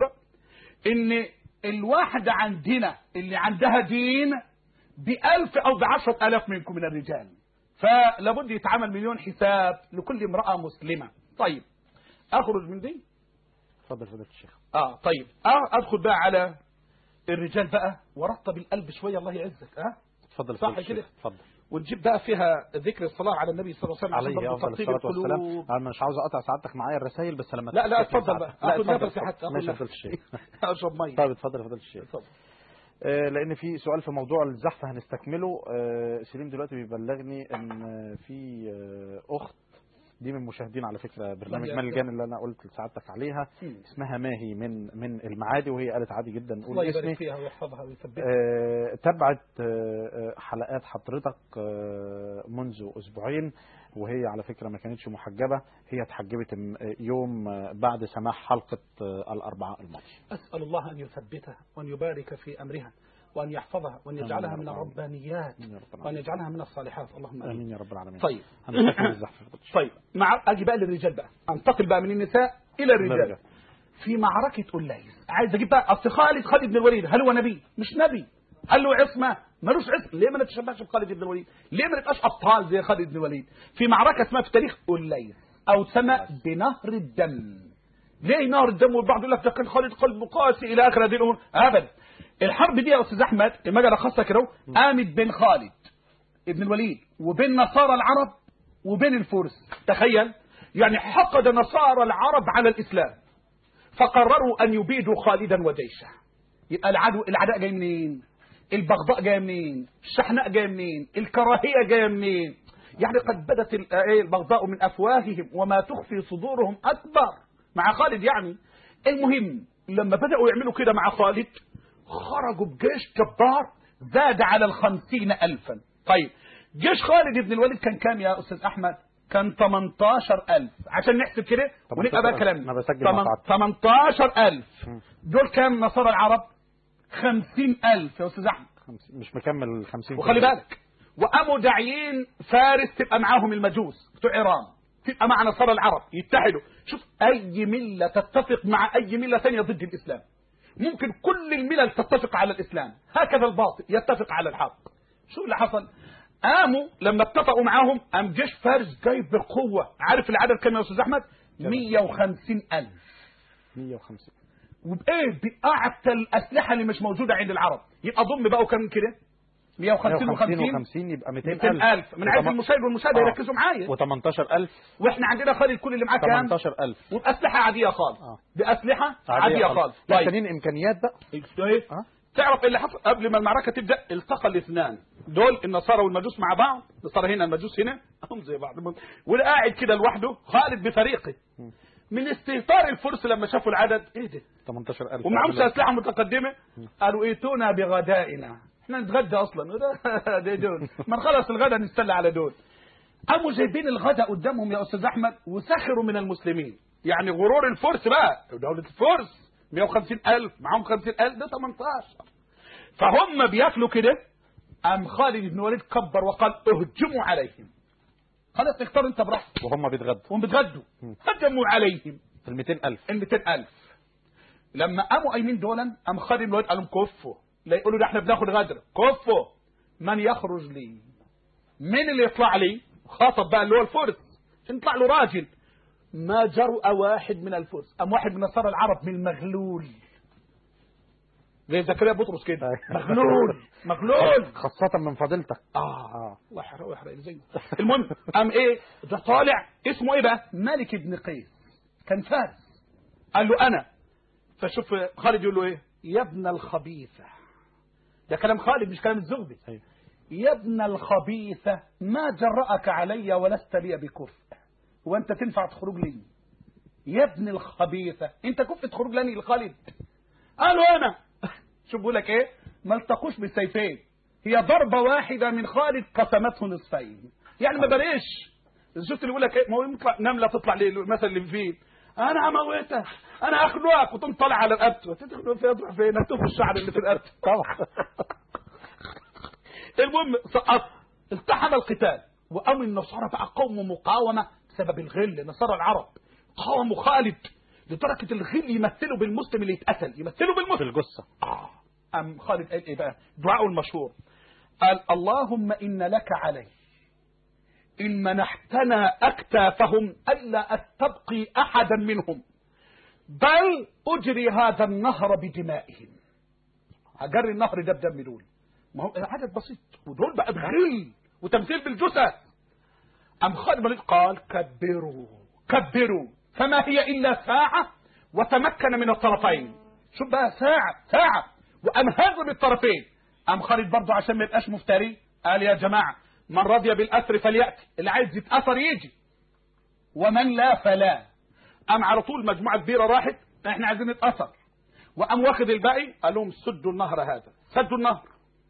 إن الواحدة عندنا اللي عندها دين بألف أو بعشرة آلاف منكم من الرجال، فلابد يتعمل مليون حساب لكل امرأة مسلمة. طيب أخرج من دي. اتفضل فضيلة الشيخ. اه طيب اه ادخل بقى على الرجال بقى ورطب القلب شوية، الله يعزك. اه اتفضل صح كده. اتفضل. ونجيب بقى فيها ذكر الصلاة على النبي صلى الله عليه وسلم عليه افضل الصلاة والسلام. انا مش عاوز اقطع سعادتك معايا الرسائل، بس لما لا لا اتفضل بقى، اخد نفسي حتى ماشي فضيلة الشيخ. اشرب ميه. طيب اتفضل فضيلة الشيخ. اتفضل. آه لان في سؤال في موضوع الزحف هنستكمله. آه سليم دلوقتي بيبلغني ان في آه اخت دي من مشاهدين على فكرة برنامج مال الجان اللي انا قلت لسعادتك عليها، اسمها ماهي من من المعادي، وهي قالت عادي جدا نقول اسمي. الله يبارك فيها ويحفظها ويثبتها. آه تبعت آه حلقات حضرتك آه منذ اسبوعين، وهي على فكرة ما كانتش محجبة، هي اتحجبت يوم بعد سماع حلقة آه الاربعاء الماضي. اسال الله ان يثبتها وان يبارك في امرها وأن يحفظها وأن يجعلها من الربانيات وأن يجعلها من الصالحات، اللهم آمين يا رب العالمين. طيب طيب مع أجي بقى للرجال بقى، أنتقل بقى من النساء إلى الرجال. في معركة أوليس عايز أجيب بقى أصل خالد خالد بن الوليد، هل هو نبي؟ مش نبي. هل له عصمة؟ ملوش عصمة. ليه ما نتشبهش بخالد بن الوليد؟ ليه ما نبقاش أبطال زي خالد بن الوليد؟ في معركة اسمها في التاريخ أوليس أو تسمى بنهر الدم. ليه نهر الدم؟ والبعض يقول لك ده كان خالد قلبه قاسي إلى آخر هذه الأمور. أبدا. الحرب دي يا أستاذ أحمد لما جرى خاصة كده قامت بين خالد ابن الوليد وبين نصارى العرب وبين الفرس. تخيل يعني حقد نصارى العرب على الإسلام فقرروا أن يبيدوا خالدا وجيشه. يبقى العدو العداء جاي منين؟ البغضاء جاي منين؟ الشحناء جاي منين؟ الكراهية جاي منين؟ يعني قد بدت البغضاء من أفواههم وما تخفي صدورهم أكبر مع خالد. يعني المهم لما بدأوا يعملوا كده مع خالد خرجوا بجيش جبار زاد على الخمسين ألفا. طيب جيش خالد بن الوليد كان كام يا أستاذ أحمد؟ كان ثمانية عشر ألف عشان نحسب كده ونبقى بقى كلامنا. ثمانية عشر ألف دول كام نصارى العرب؟ خمسين ألف يا أستاذ أحمد، مش مكمل خمسين. وخلي بالك وقاموا داعيين فارس تبقى معاهم المجوس بتوع إيران، تبقى مع نصارى العرب يتحدوا. شوف أي ملة تتفق مع أي ملة ثانية ضد الإسلام، ممكن كل الملل تتفق على الإسلام، هكذا الباطل يتفق على الحق. شو اللي حصل؟ قاموا لما اتفقوا معاهم قام جيش فارس جاي بقوة. عارف العدد كم يا أستاذ أحمد؟ مية وخمسين ألف. مية وخمسين وبإيه؟ بأعتى الأسلحة اللي مش موجودة عند العرب. يبقى ضم بقوا كم كده؟ مية وخمسين وخمسين يبقى ميتين ألف. من عايز المشاهد والمشاهد يركزوا معايا. و18 ألف. واحنا عندنا خالد كل اللي معاه كام؟ تمنتاشر ألف. وبأسلحة عادية خالص. آه. بأسلحة عادية, عادية خالص. طيب محتاجين إمكانيات بقى. ايه؟ آه. تعرف اللي حصل قبل ما المعركة تبدأ؟ التقى الاثنان دول النصارى والمجوس مع بعض، النصارى هنا المجوس هنا هم زي بعض، والقاعد كده لوحده خالد بفريقه. من استهتار الفرس لما شافوا العدد ايه ده؟ تمنتاشر ألف ومعهمش أسلحة متقدمة. قالوا ايتونا بغدائنا، احنا نتغدى اصلا ده دول ما نخلص الغدا نستلى على دول. قاموا جايبين الغدا قدامهم يا استاذ احمد وسخروا من المسلمين. يعني غرور الفرس بقى، دولة الفرس مية وخمسين ألف معهم خمسين ألف ده تمنتاشر. فهم بياكلوا كده. قام خالد بن الوليد كبر وقال اهجموا عليهم. خلاص اختار انت براحتك. وهم بيتغدوا وهم بيتغدوا هجموا عليهم ال ميتين ألف. ال ميتين ألف لما قاموا قايمين دولا قام خالد بن الوليد قال لهم كفوا. لا يقولوا ده احنا بناخد غدر، كفوا. من يخرج لي؟ مين اللي يطلع لي؟ خاطب بقى اللي هو الفرس عشان يطلع له راجل. ما جرؤ واحد من الفرس. قام واحد من نصارى العرب من المغلول زي زكريا بطرس كده، مغلول مغلول خاصة من فضيلتك. اه اه الله يحرق ويحرق زي. المهم قام ايه ده طالع اسمه ايه بقى؟ مالك بن قيس، كان فارس. قال له انا. فشوف خالد يقول له ايه؟ يا ابن الخبيثة. ده كلام خالد مش كلام الزغبي. يا ابن الخبيثة ما جرأك علي ولست لي بكفء، وانت تنفع تخرج لي؟ يا ابن الخبيثة انت كفء تخرج لني لخالد؟ قالوا انا. شوف بقول لك ايه؟ ما التقوش بالسيفين، هي ضربة واحدة من خالد قسمته نصفين. يعني ما بريش. شفت اللي يقول لك ايه؟ ما هو يطلع نملة تطلع لي مثلا اللي فيه انا هموتك انا اخنقك وتقوم طالع على رقبته. تدخل فين تروح فين؟ هتوف الشعر اللي في الرقبه طبعا. المهم سقط التحم القتال وقام النصارى بقى قوم مقاومه بسبب الغل. نصارى العرب قاوموا خالد لدرجه الغل يمثلوا بالمسلم اللي يتقتل، يمثلوا بالمسلم في الجثه. اه قام خالد قال ايه بقى؟ دعاءه المشهور قال اللهم ان لك علي إن منحتنا أكتافهم ألا أستبقي أحدا منهم بل أجري هذا النهر بدمائهم. هجري النهر ده بدم دول. ما هو عدد بسيط ودول بقى بغل وتمثيل بالجثث. أم خالد قال كبروا كبروا فما هي إلا ساعة وتمكن من الطرفين. شو بقى ساعة ساعة وأم هزم الطرفين. أم خالد برضو عشان ما يبقاش مفتري قال يا جماعة من رضي بالأسر فليأتي، اللي عايز يتأثر يجي ومن لا فلا. أم على طول مجموعة كبيرة راحت احنا عايزين نتأثر. وأم واخد الباقي قال لهم سدوا النهر هذا، سدوا النهر.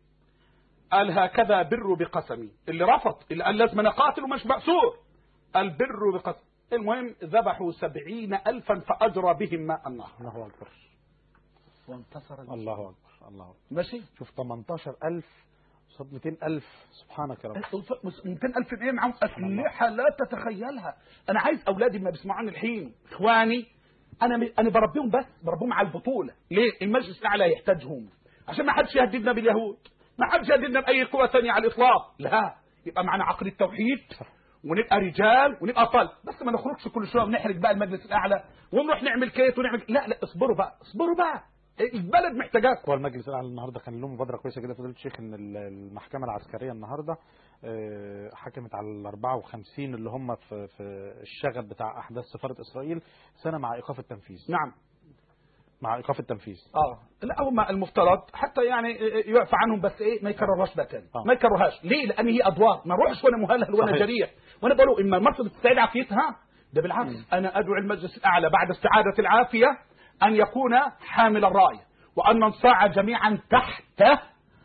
قال هكذا بر بقسمي. اللي رفض اللي قال لازم نقاتل ومش مأسور قال بر بقسم. المهم ذبحوا سبعين ألفا فأجرى بهم ماء النهر. الله أكبر. وانتصر الله أكبر. الله أكبر. ماشي. شوف تمنتاشر ألف صد ميتين ألف. سبحانك يا رب. ميتين ألف ايه معهم أسلحة لا تتخيلها. أنا عايز أولادي ما بيسمعوني الحين إخواني أنا أنا بربيهم بس بربيهم على البطولة. ليه؟ المجلس الأعلى يحتاجهم عشان ما حدش يهددنا باليهود، ما حدش يهددنا بأي قوة ثانية على الإطلاق. لا يبقى معنا عقل التوحيد ونبقى رجال ونبقى طل. بس ما نخرجش كل شوية ونحرج بقى المجلس الأعلى ونروح نعمل كيت ونعمل. لا لا اصبروا بقى اصبروا بقى البلد محتاجاك. هو المجلس الاعلى النهارده كان له مبادره كويسه كده فضيله الشيخ ان المحكمه العسكريه النهارده حكمت على ال أربعة وخمسين اللي هم في في الشغب بتاع احداث سفاره اسرائيل سنه مع ايقاف التنفيذ. نعم مع ايقاف التنفيذ. اه لا هم المفترض حتى يعني يعفى عنهم بس ايه ما يكررهاش بقى تاني. آه. ما يكررهاش ليه؟ لان هي ادوار ما اروحش وانا مهلهل وانا جريح وانا بقول اما المرصد تستعيد عافيتها. ده بالعكس م. انا ادعو المجلس الاعلى بعد استعاده العافيه أن يكون حامل الراية وأن ننصاع جميعا تحت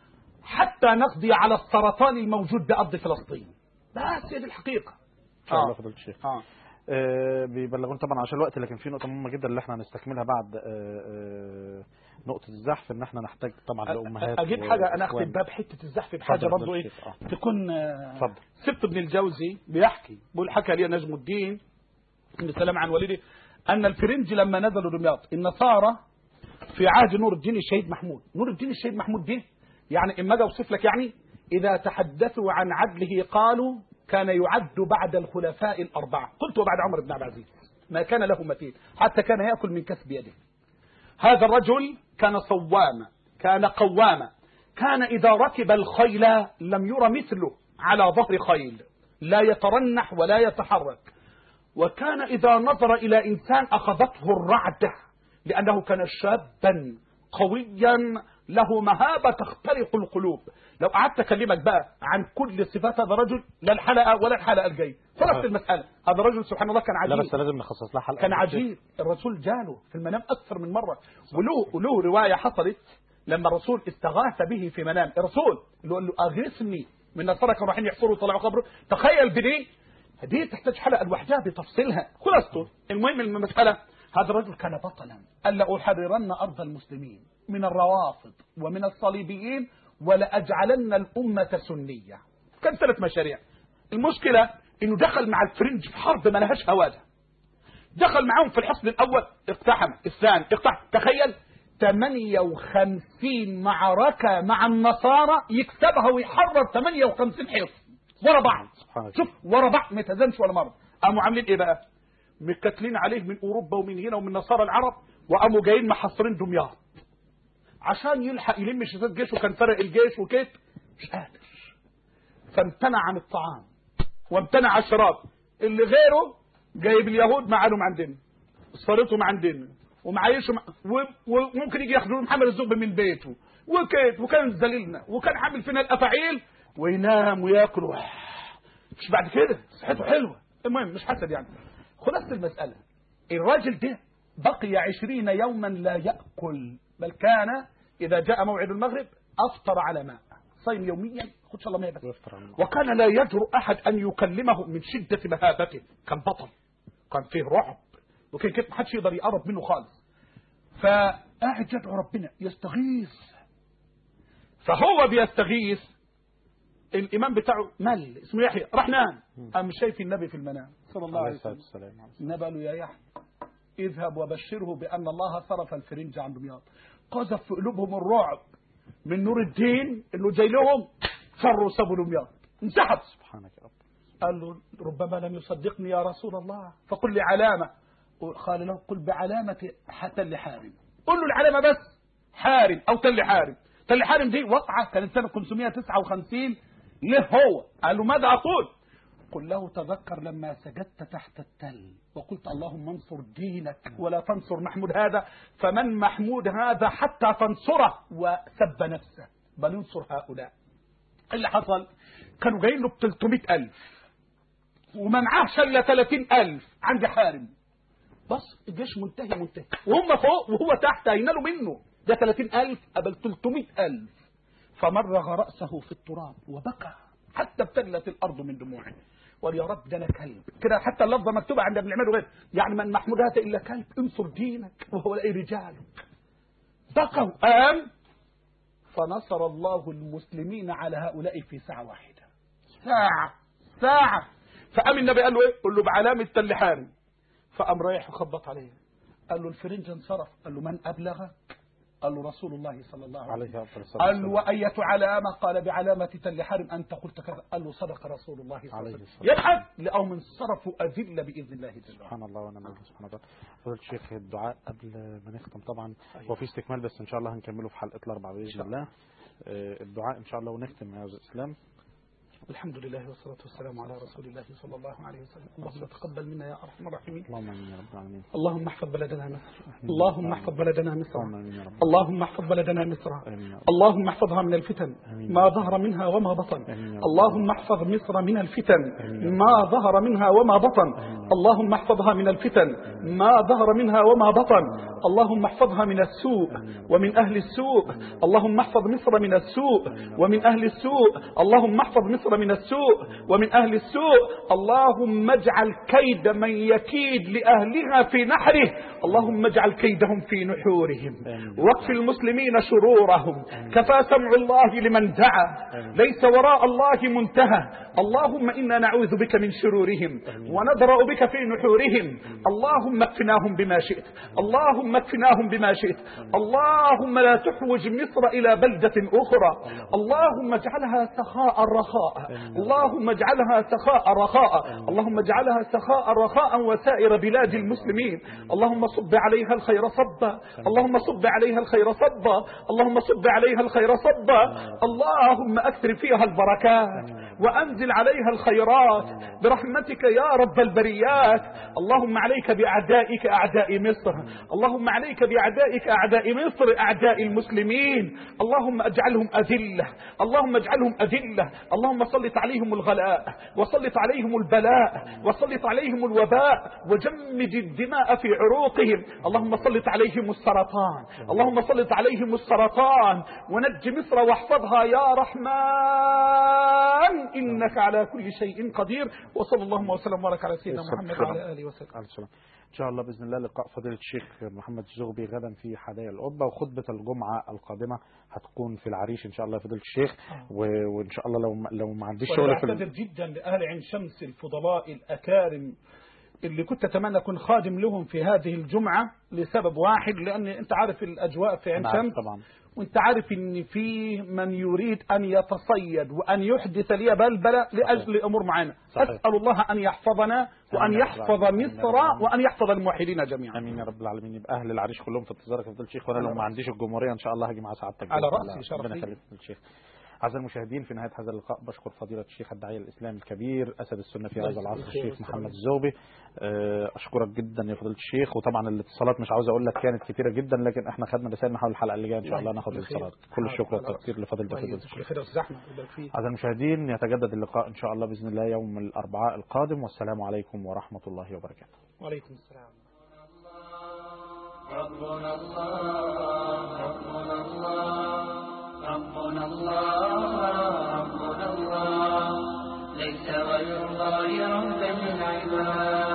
حتى نقضي على السرطان الموجود بأرض فلسطين. بس هي دي الحقيقة. ان شاء الله فضيلة الشيخ. آه. آه بيبلغون طبعا عشان الوقت، لكن في نقطة مهمة جدا اللي احنا هنستكملها بعد آه آه نقطة الزحف، ان احنا نحتاج طبعا لأمهات. اجيب حاجة انا اختم باب حتة الزحف بحاجة برضو ايه آه. تكون آه سبت ابن الجوزي بيحكي بيقول حكى لي نجم الدين بالسلام عن والدي ان الفرنج لما نزلوا دمياط النصارى في عهد نور الدين الشهيد محمود. نور الدين الشهيد محمود دي يعني اما اجي اوصف لك يعني اذا تحدثوا عن عدله قالوا كان يعد بعد الخلفاء الأربعة. قلت وبعد عمر بن عبد العزيز ما كان له مثيل، حتى كان يأكل من كسب يده. هذا الرجل كان صواما، كان قواما، كان إذا ركب الخيل لم يرى مثله على ظهر خيل، لا يترنح ولا يتحرك. وكان إذا نظر إلى إنسان أخذته الرعدة، لأنه كان شابا قويا له مهابة تخترق القلوب. لو قعدت أكلمك بقى عن كل صفات هذا الرجل لا الحلقة ولا الحلقة الجاية خلصت المسألة. هذا الرجل سبحان الله كان عجيب. لا بس لازم نخصص لها حلقة. كان عجيب. الرسول جاله في المنام أكثر من مرة، وله وله رواية حصلت لما الرسول استغاث به في منام. الرسول اللي قال له أغثني من نصارى كانوا رايحين يحفروا وطلعوا قبره. تخيل بدي هذه تحتاج حلقة لوحدها بتفصيلها. خلاص المهم المسألة هذا الرجل كان بطلا. قال لأحررن أرض المسلمين من الروافض ومن الصليبيين ولأجعلن الأمة سنية. كان ثلاث مشاريع. المشكلة إنه دخل مع الفرنج في حرب ما لهاش هوادة. دخل معهم في الحصن الأول اقتحم، الثاني اقتحم. تخيل ثمانية وخمسين معركة مع النصارى يكسبها ويحرر ثمانية وخمسين حصن ورا بعض. شوف ورا بعض ما يتزنش ولا مرة. قاموا عاملين ايه بقى؟ متكتلين عليه من اوروبا ومن هنا ومن نصارى العرب، وقاموا جايين محاصرين دمياط عشان يلحق يلم شتات جيش، وكان فرق الجيش وكيت مش قادر. فامتنع عن الطعام وامتنع عن الشراب. اللي غيره جايب اليهود معاهم عندنا، صارتهم عندنا ومعايشهم، وممكن يجي ياخذوا محمد الزغبي من بيته وكيت، وكان ذليلنا وكان عامل فينا الافاعيل، وينام وياكل مش بعد كده صحته حلوه. المهم مش حسد يعني. خلاص المسألة الراجل ده بقي عشرين يوما لا يأكل، بل كان إذا جاء موعد المغرب أفطر على ماء، صيم يوميا خدش الله ما يبقى. وكان لا يجرؤ أحد أن يكلمه من شدة مهابته. كان بطل، كان فيه رعب، وكان كيف محدش يقدر يقرب منه خالص. فقاعد يدعو ربنا يستغيث. فهو بيستغيث الإمام بتاعه مل اسمه يحيى راح نام، قام شايف النبي في المنام صلى الله عليه وسلم. النبي قال له يا يحيى اذهب وبشره بأن الله صرف الفرنج عن دمياط. قذف في قلوبهم الرعب من نور الدين انه جاي لهم، فروا سابوا دمياط انسحب. سبحانك يا رب. قال له ربما لم يصدقني يا رسول الله فقل لي علامة. قال له قل بعلامة تل حارم. قل له العلامة بس حارم أو تل حارم. تل حارم دي وقعة كانت سنة خمسمائة وتسعة وخمسين. ليه هو؟ قال له ماذا أقول؟ قل له تذكر لما سجدت تحت التل وقلت اللهم انصر دينك ولا تنصر محمود هذا، فمن محمود هذا حتى تنصره، وسب نفسه بل ينصر هؤلاء. اللي حصل كانوا جايين له ب ثلاثمائة ألف وما معاه شلة ثلاثين ألف عند حارم. بس الجيش منتهي منتهي وهم فوق وهو تحت هينالوا منه. ده ثلاثين ألف قبل ثلاثمائة ألف. فمرغ رأسه في التراب وبكى حتى ابتلت الأرض من دموعه. وقال يا رب ده أنا كلب كده، حتى اللفظة مكتوبة عند ابن عماد وغيره، يعني من محمود هذا إلا كلب انصر دينك وهو لا رجالك. بقوا قام فنصر الله المسلمين على هؤلاء في ساعة واحدة. ساعة ساعة. فقام النبي قال له ايه؟ قال له بعلامة تل حارم. فقام رايح وخبط عليه قال له الفرنج انصرف. قال له من أبلغك؟ قال له رسول الله صلى الله عليه وسلم. قال له وأية علامة؟ قال بعلامة تل حارم أنت قلت كذا. قال له صدق رسول الله صلى الله عليه وسلم. يضحك لقوم انصرفوا أذل بإذن الله تعالى. سبحان الله ونعم بالله. سبحان الله. فضيلة الشيخ الدعاء قبل ما نختم طبعا هو في استكمال، بس إن شاء الله هنكمله في حلقة الأربعاء بإذن الله. الدعاء إن شاء الله ونختم يا أستاذ إسلام. الحمد لله والصلاة والسلام على رسول الله صلى الله عليه وسلم. اللهم تقبل منا يا أرحم الراحمين. اللهم آمين يا رب العالمين. اللهم احفظ بلدنا مصر. اللهم احفظ بلدنا مصر. اللهم احفظ بلدنا مصر. اللهم احفظها من الفتن ما ظهر منها وما بطن. اللهم احفظ مصر من الفتن ما ظهر منها وما بطن. اللهم احفظها من الفتن ما ظهر منها وما بطن. اللهم احفظها من السوء ومن أهل السوء. اللهم احفظ مصر من السوء ومن أهل السوء. اللهم احفظ مصر من السوء ومن أهل السوء. اللهم اجعل كيد من يكيد لأهلها في نحره. اللهم اجعل كيدهم في نحورهم واكف المسلمين شرورهم. كفى سمع الله لمن دعا ليس وراء الله منتهى. اللهم إنا نعوذ بك من شرورهم ونضرأ بك في نحورهم. اللهم اكفناهم بما شئت. اللهم اكفناهم بما شئت. اللهم لا تحوج مصر إلى بلدة أخرى. اللهم اجعلها سخاء رخاء. اللهم اجعلها سخاء رخاء. اللهم اجعلها سخاء رخاء وسائر بلاد المسلمين. اللهم صب عليها الخير صبا. اللهم صب عليها الخير صبا. اللهم صب عليها الخير صبا. اللهم أكثر فيها البركات وأنزل عليها الخيرات برحمتك يا رب البريات. اللهم عليك بأعدائك أعداء مصر. اللهم عليك بأعدائك أعداء مصر أعداء المسلمين. اللهم اجعلهم أذلة. اللهم اجعلهم أذلة. اللهم سلط عليهم الغلاء وسلط عليهم البلاء وسلط عليهم الوباء وجمد الدماء في عروقهم. اللهم سلط عليهم السرطان. اللهم سلط عليهم السرطان ونج مصر واحفظها يا رحمن إنك على كل شيء قدير. وصلى الله وسلم وبارك على سيدنا محمد وعلى آله وسلم. إن شاء الله بإذن الله لقاء فضيلة الشيخ محمد الزغبي غدا في حدائق القبة، وخطبة الجمعة القادمة هتكون في العريش إن شاء الله فضيلة الشيخ. وإن شاء الله لو لو ما عنديش شغل في أعتذر جدا لأهل عين شمس الفضلاء الأكارم اللي كنت أتمنى أكون خادم لهم في هذه الجمعة لسبب واحد، لأن أنت عارف الأجواء في عين شمس طبعا، وانت عارف ان في من يريد ان يتصيد وان يحدث لي بلبلة لاجل امور معينه. اسال الله ان يحفظنا وان يحفظ مصر وان يحفظ الموحدين جميعا. امين يا رب العالمين. يبقى اهل العريش كلهم في انتظارك يا فضيله الشيخ، وانا لو ما عنديش الجمهوريه ان شاء الله هاجي مع سعادتك على راسي شرف لي. ربنا يخليك يا الشيخ. أعزائي المشاهدين، في نهاية هذا اللقاء بشكر فضيلة الشيخ الداعية الإسلامي الكبير أسد السنة في هذا العصر الشيخ محمد الزغبي. أشكرك جدا يا فضيلة الشيخ. وطبعا الاتصالات مش عاوز أقول لك كانت كثيرة جدا، لكن احنا خدنا رسائل نحاول الحلقة اللي جاية إن شاء الله ناخد الاتصالات. كل الشكر والتقدير لفضيلة الشيخ. أعزائي المشاهدين، يتجدد اللقاء إن شاء الله بإذن الله يوم الأربعاء القادم، والسلام عليكم ورحمة الله وبركاته. وعليكم السلام. ربنا الله ربنا الله ربنا الله ربنا الله ليس غير الله ربا للعباد.